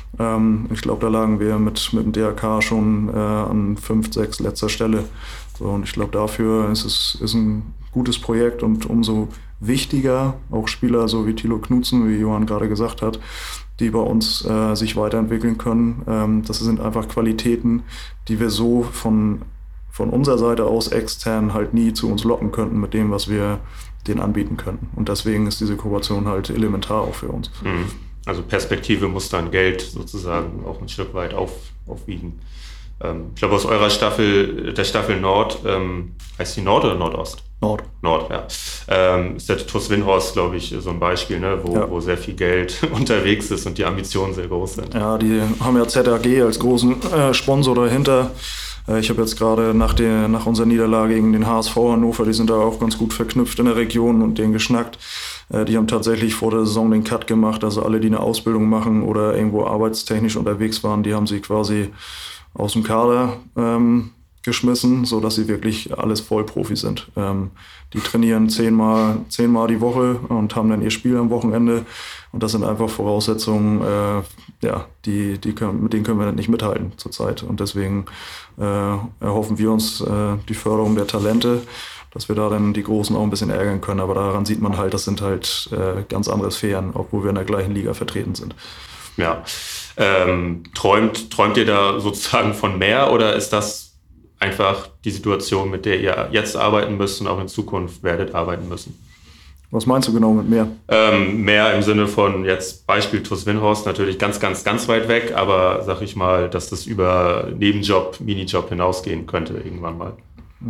Ähm, ich glaube, da lagen wir mit, mit dem D H K schon äh, an fünf, sechs letzter Stelle. So, und ich glaube, dafür ist es ist ein gutes Projekt und umso wichtiger, auch Spieler so wie Thilo Knutzen, wie Johann gerade gesagt hat, die bei uns äh, sich weiterentwickeln können. Ähm, das sind einfach Qualitäten, die wir so von, von unserer Seite aus extern halt nie zu uns locken könnten mit dem, was wir denen anbieten können. Und deswegen ist diese Kooperation halt elementar auch für uns. Also Perspektive muss dann Geld sozusagen auch ein Stück weit auf, aufwiegen. Ähm, ich glaube, aus eurer Staffel, der Staffel Nord, ähm, heißt die Nord oder Nordost? Nord. Nord, ja. Ähm, ist der T U S Windhorst, glaube ich, so ein Beispiel, ne, wo, ja. wo sehr viel Geld unterwegs ist und die Ambitionen sehr groß sind. Ja, die haben ja Z A G als großen äh, Sponsor dahinter. Äh, ich habe jetzt gerade nach, der, nach unserer Niederlage gegen den H S V Hannover, die sind da auch ganz gut verknüpft in der Region und denen geschnackt. Äh, die haben tatsächlich vor der Saison den Cut gemacht, also alle, die eine Ausbildung machen oder irgendwo arbeitstechnisch unterwegs waren, die haben sie quasi aus dem Kader ähm, geschmissen, sodass sie wirklich alles Vollprofi sind. Ähm, die trainieren zehnmal, zehnmal die Woche und haben dann ihr Spiel am Wochenende. Und das sind einfach Voraussetzungen, äh, ja, die, die können, mit denen können wir nicht mithalten zurzeit. Und deswegen äh, erhoffen wir uns äh, die Förderung der Talente, dass wir da dann die Großen auch ein bisschen ärgern können. Aber daran sieht man halt, das sind halt äh, ganz andere Sphären, obwohl wir in der gleichen Liga vertreten sind. Ja. Ähm, träumt, träumt ihr da sozusagen von mehr oder ist das einfach die Situation, mit der ihr jetzt arbeiten müsst und auch in Zukunft werdet arbeiten müssen? Was meinst du genau mit mehr? Ähm, mehr im Sinne von jetzt Beispiel T U S Windhorst natürlich ganz, ganz, ganz weit weg, aber sag ich mal, dass das über Nebenjob, Minijob hinausgehen könnte irgendwann mal.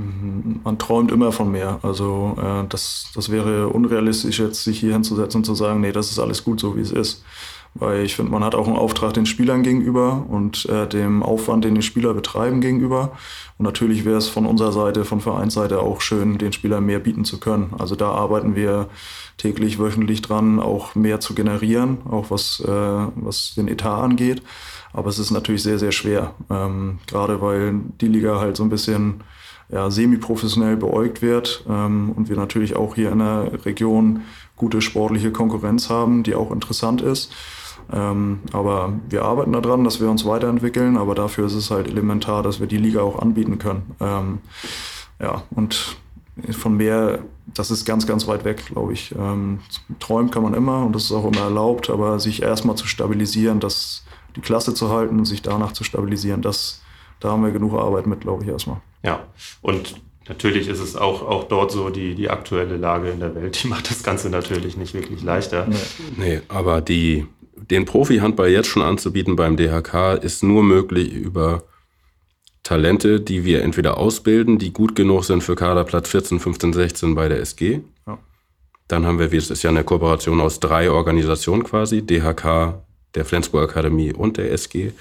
Man träumt immer von mehr. Also äh, das, das wäre unrealistisch, jetzt sich hier hinzusetzen und zu sagen, nee, das ist alles gut so, wie es ist. Weil ich finde, man hat auch einen Auftrag den Spielern gegenüber und äh, dem Aufwand, den die Spieler betreiben, gegenüber. Und natürlich wäre es von unserer Seite, von Vereinsseite auch schön, den Spielern mehr bieten zu können. Also da arbeiten wir täglich, wöchentlich dran, auch mehr zu generieren, auch was, äh, was den Etat angeht. Aber es ist natürlich sehr, sehr schwer. Ähm, gerade weil die Liga halt so ein bisschen ja, semi-professionell beäugt wird ähm, und wir natürlich auch hier in der Region gute sportliche Konkurrenz haben, die auch interessant ist. Ähm, aber wir arbeiten daran, dass wir uns weiterentwickeln, aber dafür ist es halt elementar, dass wir die Liga auch anbieten können. Ähm, ja, und von mehr, das ist ganz, ganz weit weg, glaube ich. Ähm, träumen kann man immer und das ist auch immer erlaubt, aber sich erstmal zu stabilisieren, das, die Klasse zu halten und sich danach zu stabilisieren, das, da haben wir genug Arbeit mit, glaube ich, erstmal. Ja, und natürlich ist es auch, auch dort so, die, die aktuelle Lage in der Welt, die macht das Ganze natürlich nicht wirklich leichter. Nee, nee aber die, den Profi-Handball jetzt schon anzubieten beim D H K ist nur möglich über Talente, die wir entweder ausbilden, die gut genug sind für Kaderplatz vierzehn, fünfzehn, sechzehn bei der S G. Ja. Dann haben wir, es ist ja eine Kooperation aus drei Organisationen quasi, D H K, der Flensburg Akademie und der S G.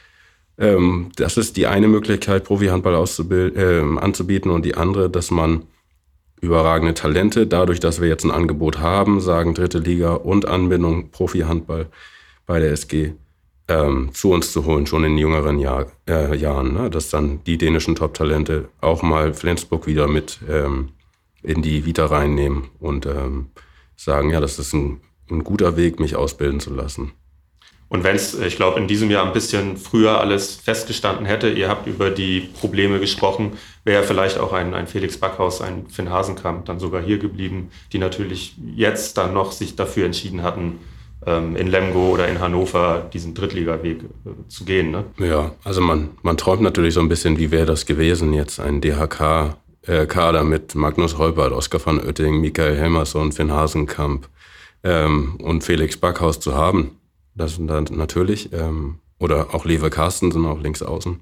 Ähm, das ist die eine Möglichkeit, Profi-Handball auszubilden, äh, anzubieten und die andere, dass man überragende Talente, dadurch, dass wir jetzt ein Angebot haben, sagen dritte Liga und Anbindung Profi-Handball bei der S G, ähm, zu uns zu holen, schon in jüngeren Jahr, äh, Jahren, ne? Dass dann die dänischen Top-Talente auch mal Flensburg wieder mit ähm, in die Vita reinnehmen und ähm, sagen, ja, das ist ein, ein guter Weg, mich ausbilden zu lassen. Und wenn es, ich glaube, in diesem Jahr ein bisschen früher alles festgestanden hätte, ihr habt über die Probleme gesprochen, wäre vielleicht auch ein, ein Felix Backhaus, ein Finn Hasenkamp dann sogar hier geblieben, die natürlich jetzt dann noch sich dafür entschieden hatten, ähm, in Lemgo oder in Hannover diesen Drittliga-Weg äh, zu gehen. Ne? Ja, also man, man träumt natürlich so ein bisschen, wie wäre das gewesen, jetzt ein D H K-Kader äh, mit Magnus Holpert, Oskar van Oetting, Michael Helmersson, Finn Hasenkamp ähm, und Felix Backhaus zu haben. Das sind dann natürlich, ähm, oder auch Lewe Carstensen, auch links außen.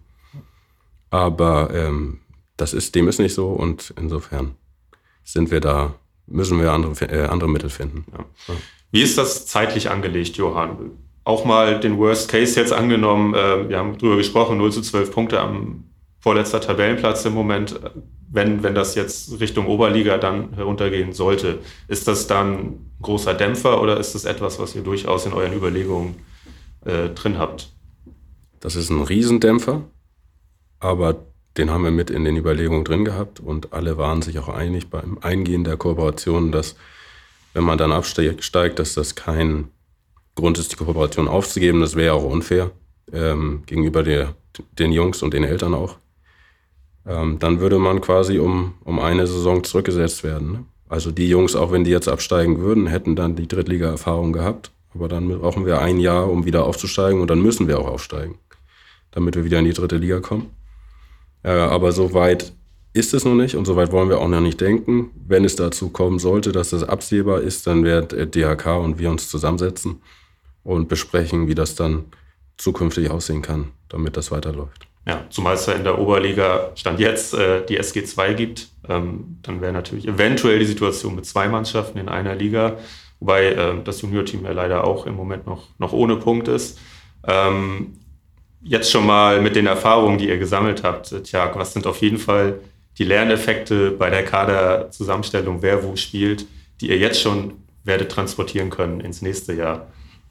Aber ähm, das ist, dem ist nicht so und insofern sind wir da, müssen wir andere, äh, andere Mittel finden. Ja. Ja. Wie ist das zeitlich angelegt, Johann? Auch mal den Worst Case jetzt angenommen, äh, wir haben drüber gesprochen, null zu zwölf Punkte am vorletzter Tabellenplatz im Moment. Wenn, wenn das jetzt Richtung Oberliga dann heruntergehen sollte, ist das dann ein großer Dämpfer oder ist das etwas, was ihr durchaus in euren Überlegungen äh, drin habt? Das ist ein Riesendämpfer, aber den haben wir mit in den Überlegungen drin gehabt und alle waren sich auch einig beim Eingehen der Kooperation, dass wenn man dann absteigt, dass das kein Grund ist, die Kooperation aufzugeben. Das wäre auch unfair ähm, gegenüber der, den Jungs und den Eltern auch. Ähm, dann würde man quasi um, um eine Saison zurückgesetzt werden. Ne? Also die Jungs, auch wenn die jetzt absteigen würden, hätten dann die Drittliga-Erfahrung gehabt. Aber dann brauchen wir ein Jahr, um wieder aufzusteigen und dann müssen wir auch aufsteigen, damit wir wieder in die dritte Liga kommen. Äh, aber so weit ist es noch nicht und so weit wollen wir auch noch nicht denken. Wenn es dazu kommen sollte, dass das absehbar ist, dann werden D H K und wir uns zusammensetzen und besprechen, wie das dann zukünftig aussehen kann, damit das weiterläuft. Ja, zumal es ja in der Oberliga Stand jetzt äh, die S G zwei gibt. Ähm, dann wäre natürlich eventuell die Situation mit zwei Mannschaften in einer Liga, wobei äh, das Juniorteam ja leider auch im Moment noch, noch ohne Punkt ist. Ähm, jetzt schon mal mit den Erfahrungen, die ihr gesammelt habt, Tjag, was sind auf jeden Fall die Lerneffekte bei der Kaderzusammenstellung, wer wo spielt, die ihr jetzt schon werdet transportieren können ins nächste Jahr?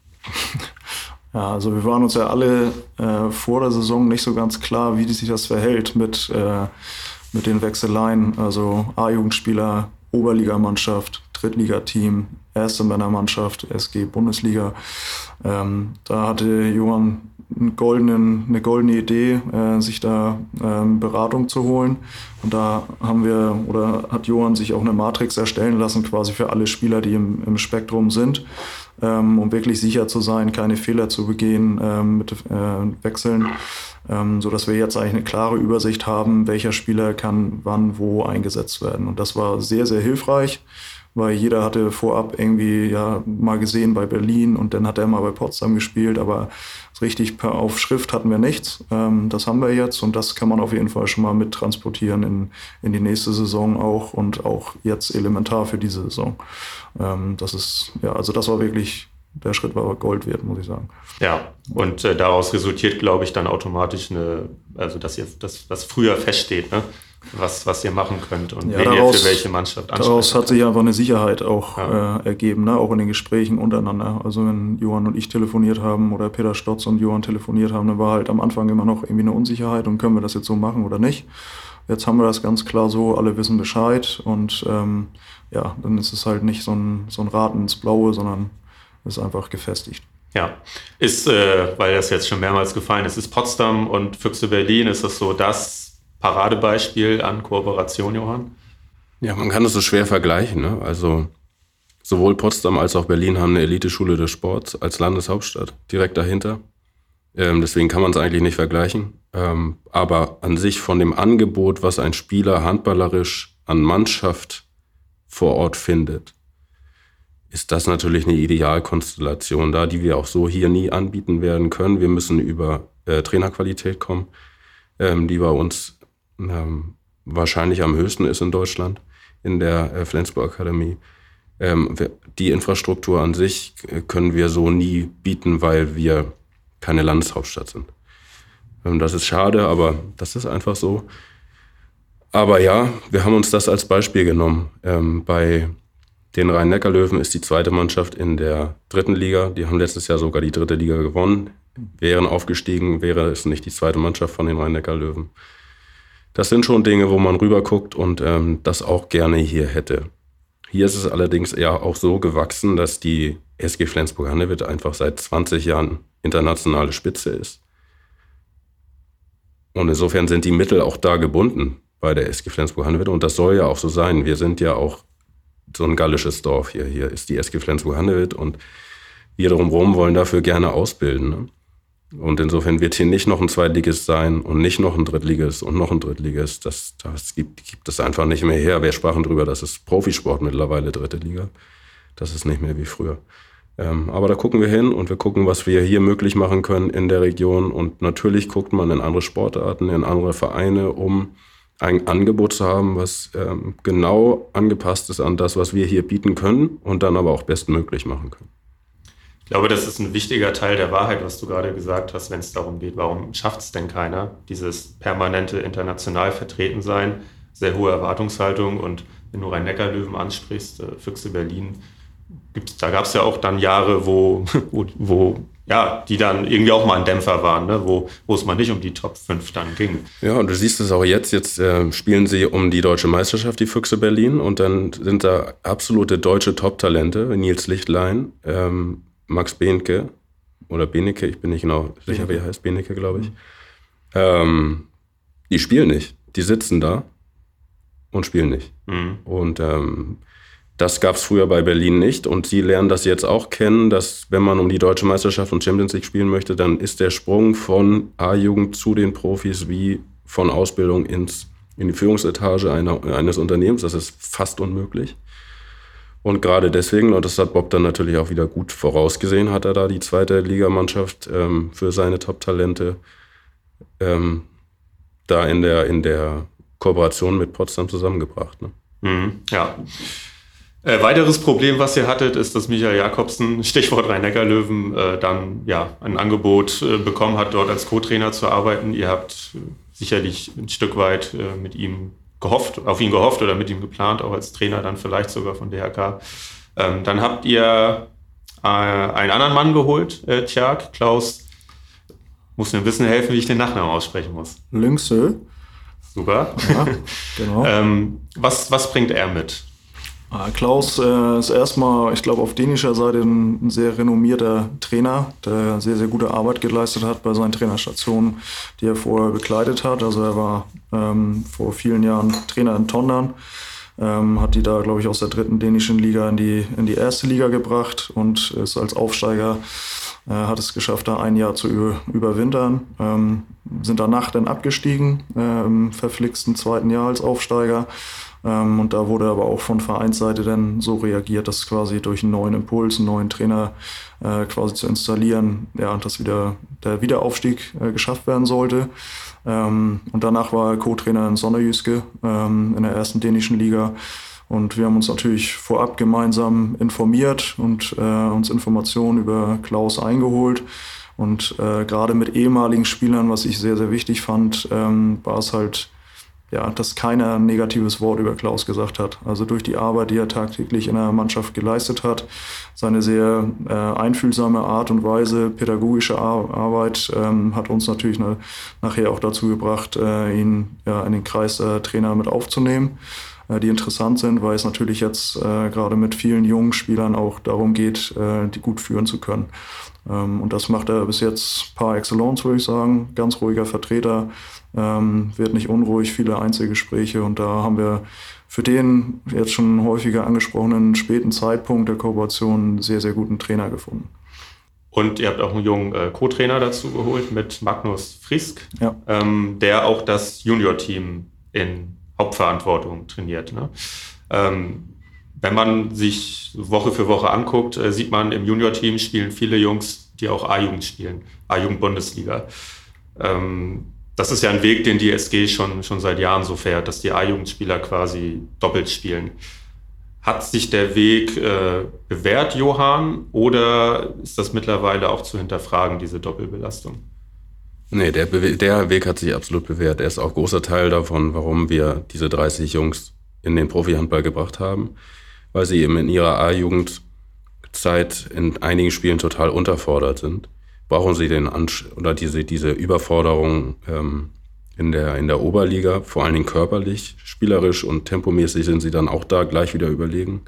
Ja, also wir waren uns ja alle äh, vor der Saison nicht so ganz klar, wie sich das verhält mit, äh, mit den Wechseleien. Also A-Jugendspieler, Oberligamannschaft, Drittligateam, erste Männermannschaft, S G Bundesliga. Ähm, da hatte Johann einen goldenen, eine goldene Idee, äh, sich da ähm, Beratung zu holen. Und da haben wir, oder hat Johann sich auch eine Matrix erstellen lassen, quasi für alle Spieler, die im, im Spektrum sind, ähm, um wirklich sicher zu sein, keine Fehler zu begehen ähm, mit äh, Wechseln, ähm, sodass wir jetzt eigentlich eine klare Übersicht haben, welcher Spieler kann wann wo eingesetzt werden. Und das war sehr, sehr hilfreich, weil jeder hatte vorab irgendwie ja mal gesehen bei Berlin und dann hat er mal bei Potsdam gespielt, aber richtig per auf Schrift hatten wir nichts. Ähm, das haben wir jetzt und das kann man auf jeden Fall schon mal mit transportieren in, in die nächste Saison auch und auch jetzt elementar für diese Saison. Ähm, das ist, ja, also das war wirklich, der Schritt war Gold wert, muss ich sagen. Ja, und äh, daraus resultiert, glaube ich, dann automatisch eine, also dass ihr das, was früher feststeht, ne? Was, was ihr machen könnt und ja, wen daraus, ihr für welche Mannschaft ansprecht. Daraus hat sich einfach eine Sicherheit auch ja. äh, ergeben, ne? Auch in den Gesprächen untereinander. Also wenn Johann und ich telefoniert haben oder Peter Stotz und Johann telefoniert haben, dann war halt am Anfang immer noch irgendwie eine Unsicherheit und können wir das jetzt so machen oder nicht. Jetzt haben wir das ganz klar so, alle wissen Bescheid und ähm, ja, dann ist es halt nicht so ein, so ein Raten ins Blaue, sondern ist einfach gefestigt. Ja, ist, äh, weil das jetzt schon mehrmals gefallen ist, ist Potsdam und Füchse Berlin, ist das so das Paradebeispiel an Kooperation, Johann? Ja, man kann das so schwer vergleichen. Ne? Also sowohl Potsdam als auch Berlin haben eine Eliteschule des Sports als Landeshauptstadt direkt dahinter. Ähm, deswegen kann man es eigentlich nicht vergleichen. Ähm, aber an sich von dem Angebot, was ein Spieler handballerisch an Mannschaft vor Ort findet, ist das natürlich eine Idealkonstellation da, die wir auch so hier nie anbieten werden können. Wir müssen über äh, Trainerqualität kommen, ähm, die bei uns ähm, wahrscheinlich am höchsten ist in Deutschland, in der äh, Flensburg Akademie. Ähm, wir, die Infrastruktur an sich äh, können wir so nie bieten, weil wir keine Landeshauptstadt sind. Ähm, das ist schade, aber das ist einfach so. Aber ja, wir haben uns das als Beispiel genommen. Ähm, bei den Rhein-Neckar-Löwen ist die zweite Mannschaft in der dritten Liga. Die haben letztes Jahr sogar die dritte Liga gewonnen. Wären aufgestiegen, wäre es nicht die zweite Mannschaft von den Rhein-Neckar-Löwen. Das sind schon Dinge, wo man rüber guckt und ähm, das auch gerne hier hätte. Hier ist es allerdings eher auch so gewachsen, dass die S G Flensburg-Handewitt einfach seit zwanzig Jahren internationale Spitze ist. Und insofern sind die Mittel auch da gebunden bei der S G Flensburg-Handewitt und das soll ja auch so sein. Wir sind ja auch so ein gallisches Dorf hier. Hier ist die S G Flensburg-Handewitt und wir drumherum wollen dafür gerne ausbilden. Ne? Und insofern wird hier nicht noch ein Zweitligist sein und nicht noch ein Drittligist und noch ein Drittligist. Das, das gibt, gibt es einfach nicht mehr her. Wir sprachen drüber, das ist Profisport mittlerweile, dritte Liga. Das ist nicht mehr wie früher. Ähm, aber da gucken wir hin und wir gucken, was wir hier möglich machen können in der Region. Und natürlich guckt man in andere Sportarten, in andere Vereine, um ein Angebot zu haben, was ähm, genau angepasst ist an das, was wir hier bieten können und dann aber auch bestmöglich machen können. Ich glaube, das ist ein wichtiger Teil der Wahrheit, was du gerade gesagt hast, wenn es darum geht, warum schafft es denn keiner? Dieses permanente international vertreten sein, sehr hohe Erwartungshaltung. Und wenn du Rhein-Neckar-Löwen ansprichst, äh, Füchse Berlin, gibt's, da gab es ja auch dann Jahre, wo, wo, wo ja, die dann irgendwie auch mal ein Dämpfer waren, ne? wo, wo es mal nicht um die Top fünf dann ging. Ja, und du siehst es auch jetzt, jetzt äh, spielen sie um die deutsche Meisterschaft, die Füchse Berlin, und dann sind da absolute deutsche Top-Talente, Nils Lichtlein, ähm, Max Behnke oder Benecke, ich bin nicht genau sicher, wie er heißt, Benecke, glaube ich. Mhm. Ähm, die spielen nicht, die sitzen da und spielen nicht. Mhm. Und ähm, das gab es früher bei Berlin nicht, und sie lernen das jetzt auch kennen, dass wenn man um die deutsche Meisterschaft und Champions League spielen möchte, dann ist der Sprung von A-Jugend zu den Profis wie von Ausbildung ins, in die Führungsetage einer, eines Unternehmens, das ist fast unmöglich. Und gerade deswegen, und das hat Bob dann natürlich auch wieder gut vorausgesehen, hat er da die zweite Ligamannschaft ähm, für seine Top-Talente ähm, da in der, in der Kooperation mit Potsdam zusammengebracht. Ne? Mhm, ja. Äh, weiteres Problem, was ihr hattet, ist, dass Michael Jakobsen, Stichwort Rhein-Neckar-Löwen, äh, dann ja ein Angebot äh, bekommen hat, dort als Co-Trainer zu arbeiten. Ihr habt äh, sicherlich ein Stück weit äh, mit ihm gehofft, auf ihn gehofft oder mit ihm geplant, auch als Trainer dann vielleicht sogar von D H K. Ähm, dann habt ihr äh, einen anderen Mann geholt, äh, Tjark, Klaus. Muss mir ein bisschen helfen, wie ich den Nachnamen aussprechen muss. Lynxö. Super. Ja, genau. ähm, was, was bringt er mit? Klaus äh, ist erstmal, ich glaube, auf dänischer Seite ein, ein sehr renommierter Trainer, der sehr, sehr gute Arbeit geleistet hat bei seinen Trainerstationen, die er vorher begleitet hat. Also er war ähm, vor vielen Jahren Trainer in Tondern, ähm, hat die da, glaube ich, aus der dritten dänischen Liga in die, in die erste Liga gebracht und ist als Aufsteiger, äh, hat es geschafft, da ein Jahr zu über, überwintern. Ähm, sind danach dann abgestiegen, äh, im verflixten zweiten Jahr als Aufsteiger. Ähm, und da wurde aber auch von Vereinsseite dann so reagiert, dass quasi durch einen neuen Impuls, einen neuen Trainer äh, quasi zu installieren, ja, dass wieder der Wiederaufstieg äh, geschafft werden sollte. Ähm, und danach war er Co-Trainer in Sonderjyske ähm, in der ersten dänischen Liga. Und wir haben uns natürlich vorab gemeinsam informiert und äh, uns Informationen über Klaus eingeholt. Und äh, gerade mit ehemaligen Spielern, was ich sehr, sehr wichtig fand, ähm, war es halt, ja, dass keiner ein negatives Wort über Klaus gesagt hat. Also durch die Arbeit, die er tagtäglich in der Mannschaft geleistet hat, seine sehr äh, einfühlsame Art und Weise, pädagogische Ar- Arbeit ähm, hat uns natürlich ne, nachher auch dazu gebracht, äh, ihn ja, in den Kreis der Trainer mit aufzunehmen, äh, die interessant sind, weil es natürlich jetzt äh, gerade mit vielen jungen Spielern auch darum geht, äh, die gut führen zu können. Ähm, und das macht er bis jetzt par excellence, würde ich sagen. Ganz ruhiger Vertreter, ähm, wird nicht unruhig, viele Einzelgespräche, und da haben wir für den jetzt schon häufiger angesprochenen späten Zeitpunkt der Kooperation einen sehr, sehr guten Trainer gefunden. Und ihr habt auch einen jungen äh, Co-Trainer dazu geholt mit Magnus Frisk, ja. ähm, der auch das Junior-Team in Hauptverantwortung trainiert. Ne? Ähm, wenn man sich Woche für Woche anguckt, äh, sieht man, im Junior-Team spielen viele Jungs, die auch A-Jugend spielen, A-Jugend-Bundesliga. Ähm, das ist ja ein Weg, den die S G schon, schon seit Jahren so fährt, dass die A-Jugendspieler quasi doppelt spielen. Hat sich der Weg äh, bewährt, Johann, oder ist das mittlerweile auch zu hinterfragen, diese Doppelbelastung? Nee, der, Be- der Weg hat sich absolut bewährt. Er ist auch großer Teil davon, warum wir diese dreißig Jungs in den Profi-Handball gebracht haben, weil sie eben in ihrer A-Jugendzeit in einigen Spielen total unterfordert sind. Brauchen sie den Ansch- oder diese, diese Überforderung ähm, in der, in der Oberliga, vor allen Dingen körperlich, spielerisch und tempomäßig sind sie dann auch da gleich wieder überlegen.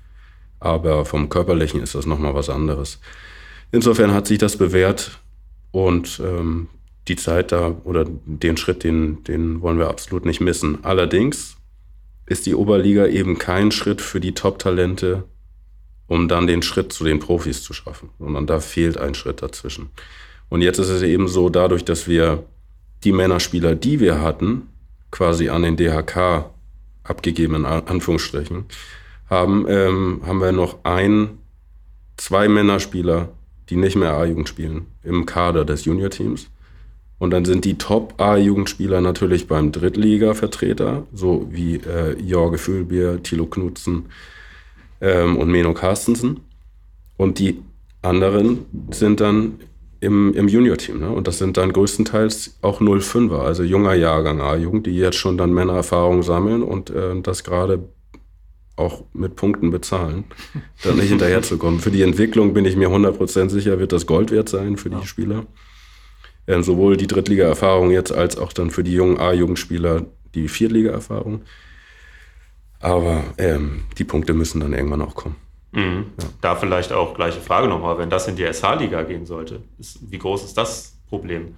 Aber vom Körperlichen ist das nochmal was anderes. Insofern hat sich das bewährt, und ähm, die Zeit da oder den Schritt, den, den wollen wir absolut nicht missen. Allerdings ist die Oberliga eben kein Schritt für die Top-Talente, um dann den Schritt zu den Profis zu schaffen, sondern da fehlt ein Schritt dazwischen. Und jetzt ist es eben so, dadurch, dass wir die Männerspieler, die wir hatten, quasi an den D H K abgegeben, in Anführungsstrichen, haben, ähm, haben wir noch einen zwei Männerspieler, die nicht mehr A-Jugend spielen, im Kader des Juniorteams. Und dann sind die Top-A-Jugendspieler natürlich beim Drittliga-Vertreter, so wie äh, Jorge Füllbier, Thilo Knutzen ähm, und Menno Carstensen. Und die anderen sind dann im, im Junior-Team. Ne? Und das sind dann größtenteils auch null fünfer, also junger Jahrgang A-Jugend, die jetzt schon dann Männererfahrung sammeln und äh, das gerade auch mit Punkten bezahlen, dann nicht hinterherzukommen. Für die Entwicklung bin ich mir hundert Prozent sicher, wird das Gold wert sein für die ja. Spieler. Ähm, sowohl die Drittliga-Erfahrung jetzt als auch dann für die jungen A-Jugendspieler die Viertliga-Erfahrung. Aber ähm, die Punkte müssen dann irgendwann auch kommen. Mhm. Ja. Da vielleicht auch gleiche Frage nochmal, wenn das in die S H-Liga gehen sollte, ist, wie groß ist das Problem?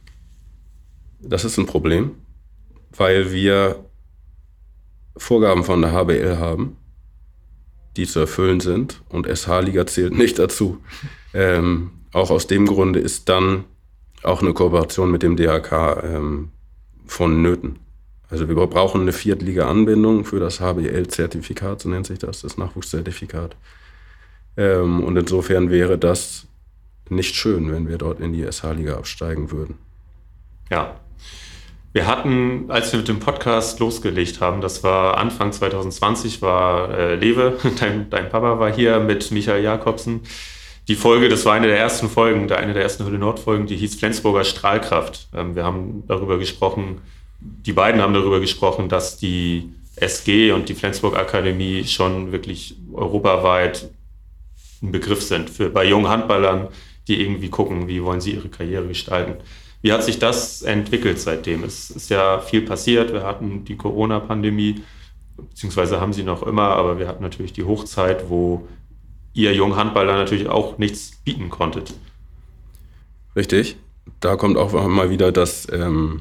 Das ist ein Problem, weil wir Vorgaben von der H B L haben, die zu erfüllen sind und S H-Liga zählt nicht dazu. Ähm, auch aus dem Grunde ist dann auch eine Kooperation mit dem D H K ähm, vonnöten. Also wir brauchen eine Viertliga-Anbindung für das H B L-Zertifikat, so nennt sich das, das Nachwuchszertifikat. Ähm, und insofern wäre das nicht schön, wenn wir dort in die S H-Liga absteigen würden. Ja. Wir hatten, als wir mit dem Podcast losgelegt haben, das war Anfang zwanzig zwanzig, war äh, Lewe, dein, dein Papa war hier mit Michael Jakobsen. Die Folge, das war eine der ersten Folgen, eine der ersten Hölle Nord-Folgen, die hieß Flensburger Strahlkraft. Ähm, wir haben darüber gesprochen, die beiden haben darüber gesprochen, dass die S G und die Flensburg Akademie schon wirklich europaweit ein Begriff sind für bei jungen Handballern, die irgendwie gucken, wie wollen sie ihre Karriere gestalten. Wie hat sich das entwickelt seitdem? Es ist ja viel passiert. Wir hatten die Corona-Pandemie, beziehungsweise haben sie noch immer, aber wir hatten natürlich die Hochzeit, wo ihr jungen Handballer natürlich auch nichts bieten konntet. Richtig. Da kommt auch mal wieder das ähm,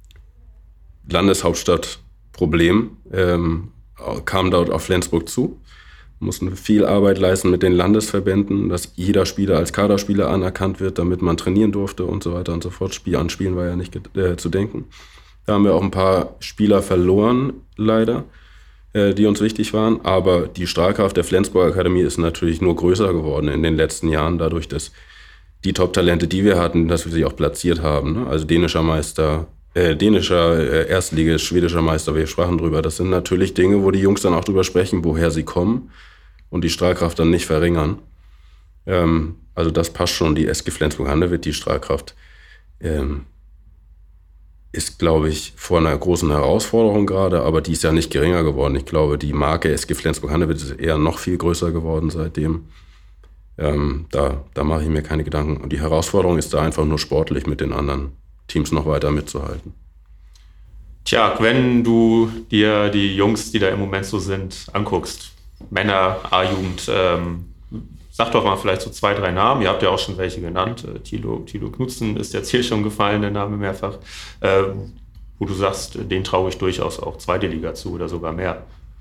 Landeshauptstadtproblem, ähm, kam dort auf Flensburg zu. Wir mussten viel Arbeit leisten mit den Landesverbänden, dass jeder Spieler als Kaderspieler anerkannt wird, damit man trainieren durfte und so weiter und so fort. Spiel an Spielen war ja nicht äh, zu denken. Da haben wir auch ein paar Spieler verloren, leider, äh, die uns wichtig waren. Aber die Strahlkraft der Flensburg Akademie ist natürlich nur größer geworden in den letzten Jahren, dadurch, dass die Top-Talente, die wir hatten, dass wir sie auch platziert haben. Ne? Also dänischer Meister, äh, dänischer äh, Erstligist, schwedischer Meister, wir sprachen drüber. Das sind natürlich Dinge, wo die Jungs dann auch drüber sprechen, woher sie kommen und die Strahlkraft dann nicht verringern. Ähm, also das passt schon. Die S G Flensburg-Handewitt, die Strahlkraft, ähm, ist, glaube ich, vor einer großen Herausforderung gerade, aber die ist ja nicht geringer geworden. Ich glaube, die Marke S G Flensburg-Handewitt ist eher noch viel größer geworden seitdem. Ähm, da, da mache ich mir keine Gedanken. Und die Herausforderung ist da einfach nur sportlich mit den anderen Teams noch weiter mitzuhalten. Tja, wenn du dir die Jungs, die da im Moment so sind, anguckst, Männer, A-Jugend, ähm, sag doch mal vielleicht so zwei, drei Namen. Ihr habt ja auch schon welche genannt. Äh, Thilo, Thilo Knutzen ist jetzt hier schon gefallen, der Name mehrfach. Äh, wo du sagst, den traue ich durchaus auch zweite Liga zu oder sogar mehr.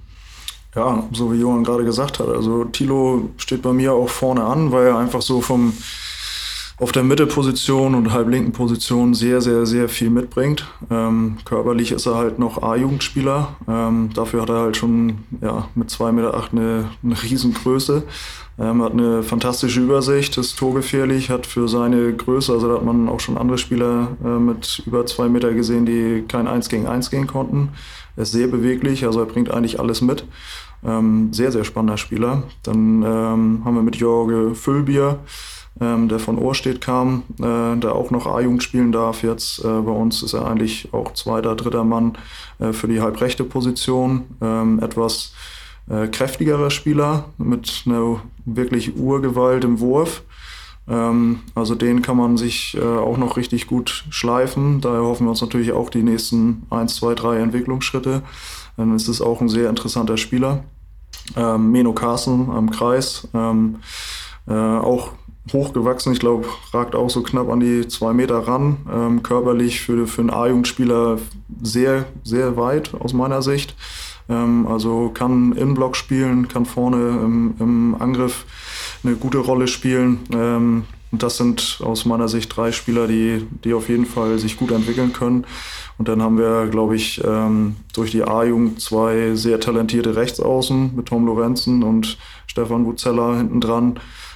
Ja, so wie Johann gerade gesagt hat. Also Thilo steht bei mir auch vorne an, weil er einfach so vom auf der Mittelposition und halblinken Position sehr, sehr, sehr viel mitbringt. Ähm, körperlich ist er halt noch A-Jugendspieler. Ähm, dafür hat er halt schon ja, mit zwei Komma acht Meter eine, eine Riesengröße. Ähm, hat eine fantastische Übersicht, ist torgefährlich, hat für seine Größe, also da hat man auch schon andere Spieler äh, mit über zwei Meter gesehen, die kein eins gegen eins gehen konnten. Er ist sehr beweglich, also er bringt eigentlich alles mit. Ähm, sehr, sehr spannender Spieler. Dann ähm, haben wir mit Jorge Füllbier, Ähm, der von Ohrstedt kam, äh, der auch noch A-Jugend spielen darf. Jetzt äh, bei uns ist er eigentlich auch zweiter, dritter Mann äh, für die halbrechte Position. Ähm, etwas äh, kräftigerer Spieler mit einer wirklich Urgewalt im Wurf. Ähm, also den kann man sich äh, auch noch richtig gut schleifen. Daher hoffen wir uns natürlich auch die nächsten eins, zwei, drei Entwicklungsschritte. Dann ist es auch ein sehr interessanter Spieler. Ähm, Menno Carsten am Kreis, ähm, äh, auch hochgewachsen, ich glaube, ragt auch so knapp an die zwei Meter ran. Ähm, körperlich für, für einen A-Jugendspieler sehr, sehr weit aus meiner Sicht. Ähm, also kann Innenblock spielen, kann vorne im, im Angriff eine gute Rolle spielen. Ähm, und das sind aus meiner Sicht drei Spieler, die, die auf jeden Fall sich gut entwickeln können. Und dann haben wir, glaube ich, ähm, durch die A-Jugend zwei sehr talentierte Rechtsaußen mit Tom Lorenzen und Stefan Wuzella hinten dran.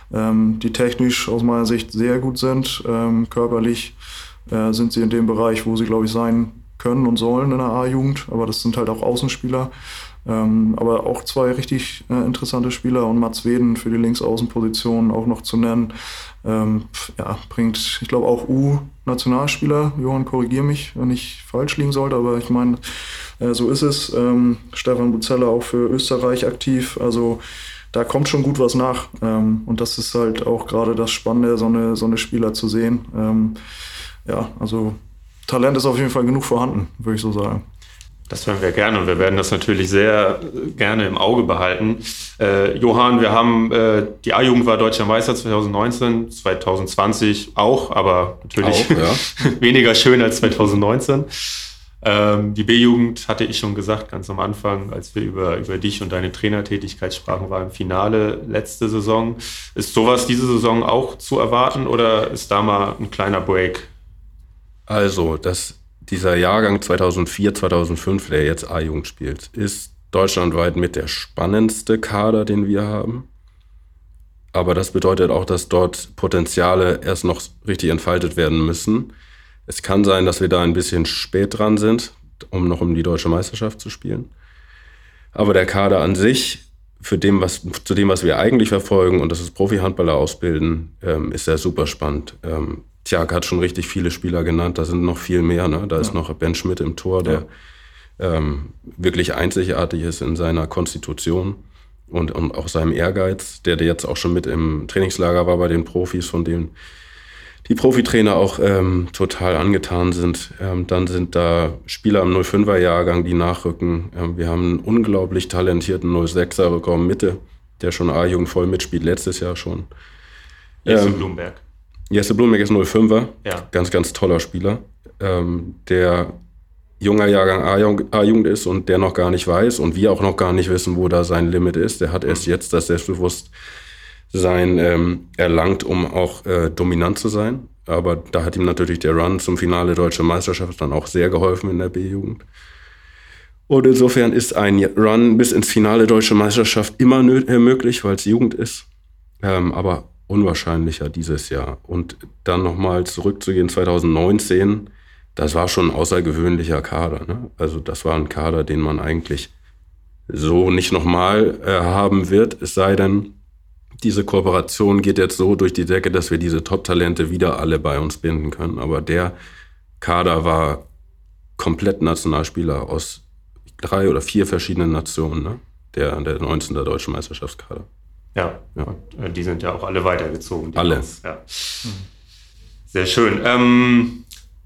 ähm, die technisch aus meiner Sicht sehr gut sind. Ähm, körperlich äh, sind sie in dem Bereich, wo sie, glaube ich, sein können und sollen in der A-Jugend. Aber das sind halt auch Außenspieler. Ähm, aber auch zwei richtig äh, interessante Spieler und Mats Weden für die Linksaußenposition auch noch zu nennen. Ähm, ja, bringt, ich glaube, auch U-Nationalspieler. Johann, korrigier mich, wenn ich falsch liegen sollte, aber ich meine, äh, so ist es. Ähm, Stefan Buzella auch für Österreich aktiv. Also da kommt schon gut was nach. Ähm, und das ist halt auch gerade das Spannende, so eine, so eine Spieler zu sehen. Ähm, ja, also Talent ist auf jeden Fall genug vorhanden, würde ich so sagen. Das werden wir gerne und wir werden das natürlich sehr gerne im Auge behalten. Äh, Johann, wir haben, äh, die A-Jugend war Deutscher Meister zwanzig neunzehn, zwanzig zwanzig auch, aber natürlich auch, ja. weniger schön als zwanzig neunzehn. Ähm, die B-Jugend, hatte ich schon gesagt, ganz am Anfang, als wir über, über dich und deine Trainertätigkeit sprachen, war im Finale letzte Saison. Ist sowas diese Saison auch zu erwarten oder ist da mal ein kleiner Break? Also, das Dieser Jahrgang zweitausendvier, zweitausendfünf, der jetzt A-Jugend spielt, ist deutschlandweit mit der spannendste Kader, den wir haben. Aber das bedeutet auch, dass dort Potenziale erst noch richtig entfaltet werden müssen. Es kann sein, dass wir da ein bisschen spät dran sind, um noch um die deutsche Meisterschaft zu spielen. Aber der Kader an sich, für dem, was, zu dem, was wir eigentlich verfolgen, und das ist Profi-Handballer ausbilden, ähm, ist er super spannend. Ähm, Tjag hat schon richtig viele Spieler genannt, da sind noch viel mehr. Ne? Da ja. ist noch Ben Schmidt im Tor, der ja. ähm, wirklich einzigartig ist in seiner Konstitution und, und auch seinem Ehrgeiz, der, der jetzt auch schon mit im Trainingslager war bei den Profis, von denen die Profitrainer auch ähm, total angetan sind. Ähm, dann sind da Spieler im null fünfer Jahrgang, die nachrücken. Ähm, wir haben einen unglaublich talentierten null sechser Rückraum Mitte, der schon A-Jugend voll mitspielt, letztes Jahr schon. Jesse ähm, Blumberg. Jesse Blumberg ist null fünfer, ja. ganz, ganz toller Spieler, ähm, der junger Jahrgang A-Jugend ist und der noch gar nicht weiß und wir auch noch gar nicht wissen, wo da sein Limit ist. Der hat erst jetzt das Selbstbewusstsein ähm, erlangt, um auch äh, dominant zu sein. Aber da hat ihm natürlich der Run zum Finale Deutsche Meisterschaft dann auch sehr geholfen in der B-Jugend. Und insofern ist ein Run bis ins Finale Deutsche Meisterschaft immer nö- äh, möglich, weil es Jugend ist. Ähm, aber unwahrscheinlicher dieses Jahr. Und dann nochmal zurückzugehen, zwanzig neunzehn, das war schon ein außergewöhnlicher Kader. Ne? Also das war ein Kader, den man eigentlich so nicht nochmal äh, haben wird, es sei denn, diese Kooperation geht jetzt so durch die Decke, dass wir diese Top-Talente wieder alle bei uns binden können. Aber der Kader war komplett Nationalspieler aus drei oder vier verschiedenen Nationen, ne? der, der neunzehnten Deutsche Meisterschaftskader. Ja, ja. Und die sind ja auch alle weitergezogen. Alle. Ja. Sehr schön. Ähm,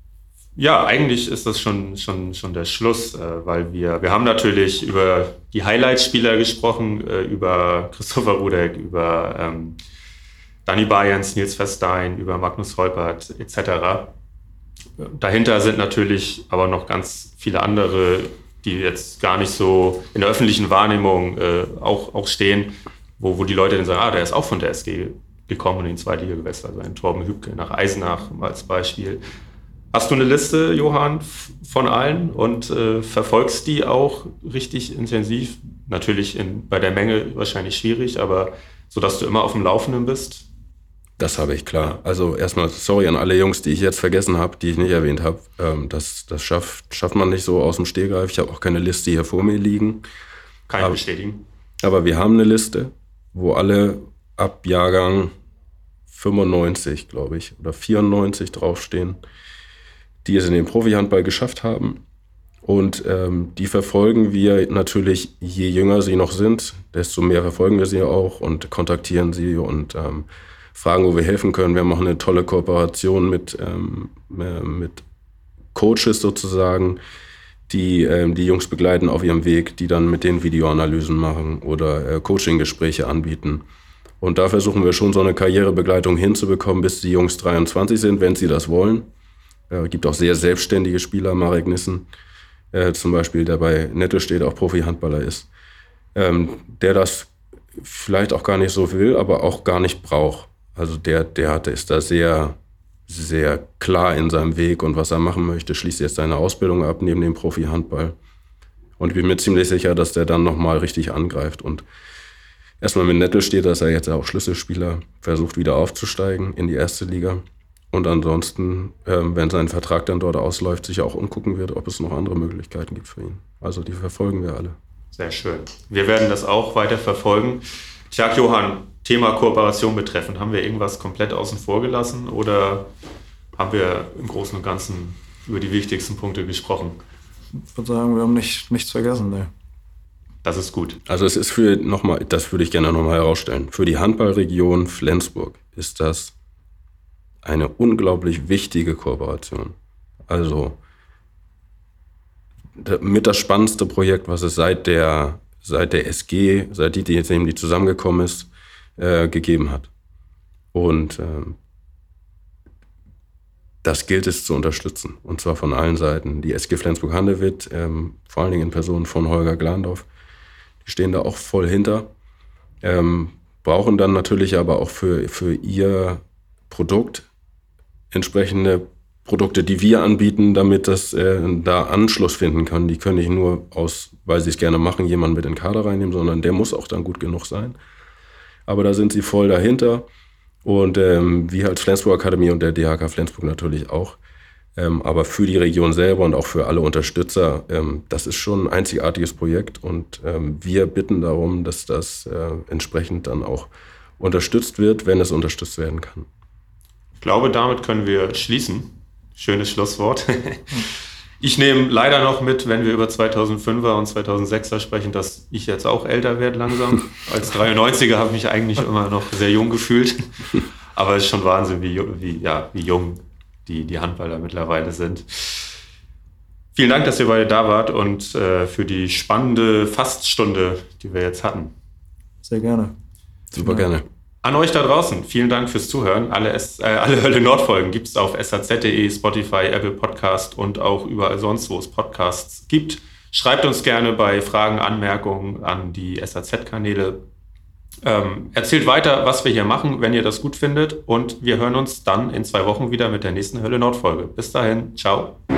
ja, eigentlich ist das schon, schon, schon der Schluss, äh, weil wir, wir haben natürlich über die Highlight-Spieler gesprochen, äh, über Christopher Rudek, über ähm, Danny Bayerns, Nils Verstein, über Magnus Holpert et cetera. Dahinter sind natürlich aber noch ganz viele andere, die jetzt gar nicht so in der öffentlichen Wahrnehmung äh, auch, auch stehen, Wo, wo die Leute dann sagen, ah, der ist auch von der S G gekommen und in die zweite Liga gewechselt, also ein Torben Hübke nach Eisenach als Beispiel. Hast du eine Liste, Johann, von allen und äh, verfolgst die auch richtig intensiv? Natürlich in, bei der Menge wahrscheinlich schwierig, aber so, dass du immer auf dem Laufenden bist? Das habe ich, klar. Also erstmal sorry an alle Jungs, die ich jetzt vergessen habe, die ich nicht erwähnt habe. Ähm, das das schafft, schafft man nicht so aus dem Stehgreif. Ich habe auch keine Liste hier vor mir liegen. Kann ich aber, bestätigen. Aber wir haben eine Liste, wo alle ab Jahrgang fünfundneunzig, glaube ich, oder vierundneunzig draufstehen, die es in den Profi-Handball geschafft haben. Und ähm, die verfolgen wir natürlich, je jünger sie noch sind, desto mehr verfolgen wir sie auch und kontaktieren sie und ähm, fragen, wo wir helfen können. Wir machen eine tolle Kooperation mit, ähm, mit Coaches sozusagen, die ähm, die Jungs begleiten auf ihrem Weg, die dann mit denen Videoanalysen machen oder äh, Coaching-Gespräche anbieten. Und da versuchen wir schon so eine Karrierebegleitung hinzubekommen, bis die Jungs dreiundzwanzig sind, wenn sie das wollen. Es äh, gibt auch sehr selbstständige Spieler, Marek Nissen äh, zum Beispiel, der bei Netto steht, auch Profi-Handballer ist, ähm, der das vielleicht auch gar nicht so will, aber auch gar nicht braucht. Also der, der hat, ist da sehr, sehr klar in seinem Weg und was er machen möchte, schließt jetzt seine Ausbildung ab neben dem Profi-Handball. Und ich bin mir ziemlich sicher, dass der dann nochmal richtig angreift. Und erstmal mit Nettelstedt, dass er jetzt auch Schlüsselspieler versucht, wieder aufzusteigen in die erste Liga. Und ansonsten, ähm, wenn sein Vertrag dann dort ausläuft, sich auch umgucken wird, ob es noch andere Möglichkeiten gibt für ihn. Also die verfolgen wir alle. Sehr schön. Wir werden das auch weiter verfolgen. Tja, Johann, Thema Kooperation betreffend, haben wir irgendwas komplett außen vor gelassen oder haben wir im Großen und Ganzen über die wichtigsten Punkte gesprochen? Ich würde sagen, wir haben nicht, nichts vergessen. Ne. Das ist gut. Also es ist für, nochmal, das würde ich gerne nochmal herausstellen, für die Handballregion Flensburg ist das eine unglaublich wichtige Kooperation. Also mit das spannendste Projekt, was es seit der, seit der S G, seit die, die, die zusammengekommen ist, äh, gegeben hat. Und ähm, das gilt es zu unterstützen. Und zwar von allen Seiten. Die S G Flensburg-Handewitt, ähm, vor allen Dingen in Person von Holger Glandorf, die stehen da auch voll hinter. Ähm, brauchen dann natürlich aber auch für, für ihr Produkt entsprechende Produkte, die wir anbieten, damit das äh, da Anschluss finden kann. Die können nicht nur aus, weil sie es gerne machen, jemanden mit in den Kader reinnehmen, sondern der muss auch dann gut genug sein. Aber da sind sie voll dahinter. Und ähm, wir als Flensburg Akademie und der D H K Flensburg natürlich auch. Ähm, aber für die Region selber und auch für alle Unterstützer, ähm, das ist schon ein einzigartiges Projekt. Und ähm, wir bitten darum, dass das äh, entsprechend dann auch unterstützt wird, wenn es unterstützt werden kann. Ich glaube, damit können wir schließen. Schönes Schlusswort. Ich nehme leider noch mit, wenn wir über zweitausendfünfer und zweitausendsechser sprechen, dass ich jetzt auch älter werde langsam. Als dreiundneunziger habe ich mich eigentlich immer noch sehr jung gefühlt. Aber es ist schon Wahnsinn, wie, wie, ja, wie jung die, die Handballer mittlerweile sind. Vielen Dank, dass ihr beide da wart und äh, für die spannende Faststunde, die wir jetzt hatten. Sehr gerne. Super gerne. An euch da draußen, vielen Dank fürs Zuhören. Alle, S- äh, alle Hölle Nord-Folgen gibt es auf S A Z punkt de, Spotify, Apple Podcast und auch überall sonst, wo es Podcasts gibt. Schreibt uns gerne bei Fragen, Anmerkungen an die S A Z-Kanäle. Ähm, erzählt weiter, was wir hier machen, wenn ihr das gut findet. Und wir hören uns dann in zwei Wochen wieder mit der nächsten Hölle Nord-Folge. Bis dahin, ciao.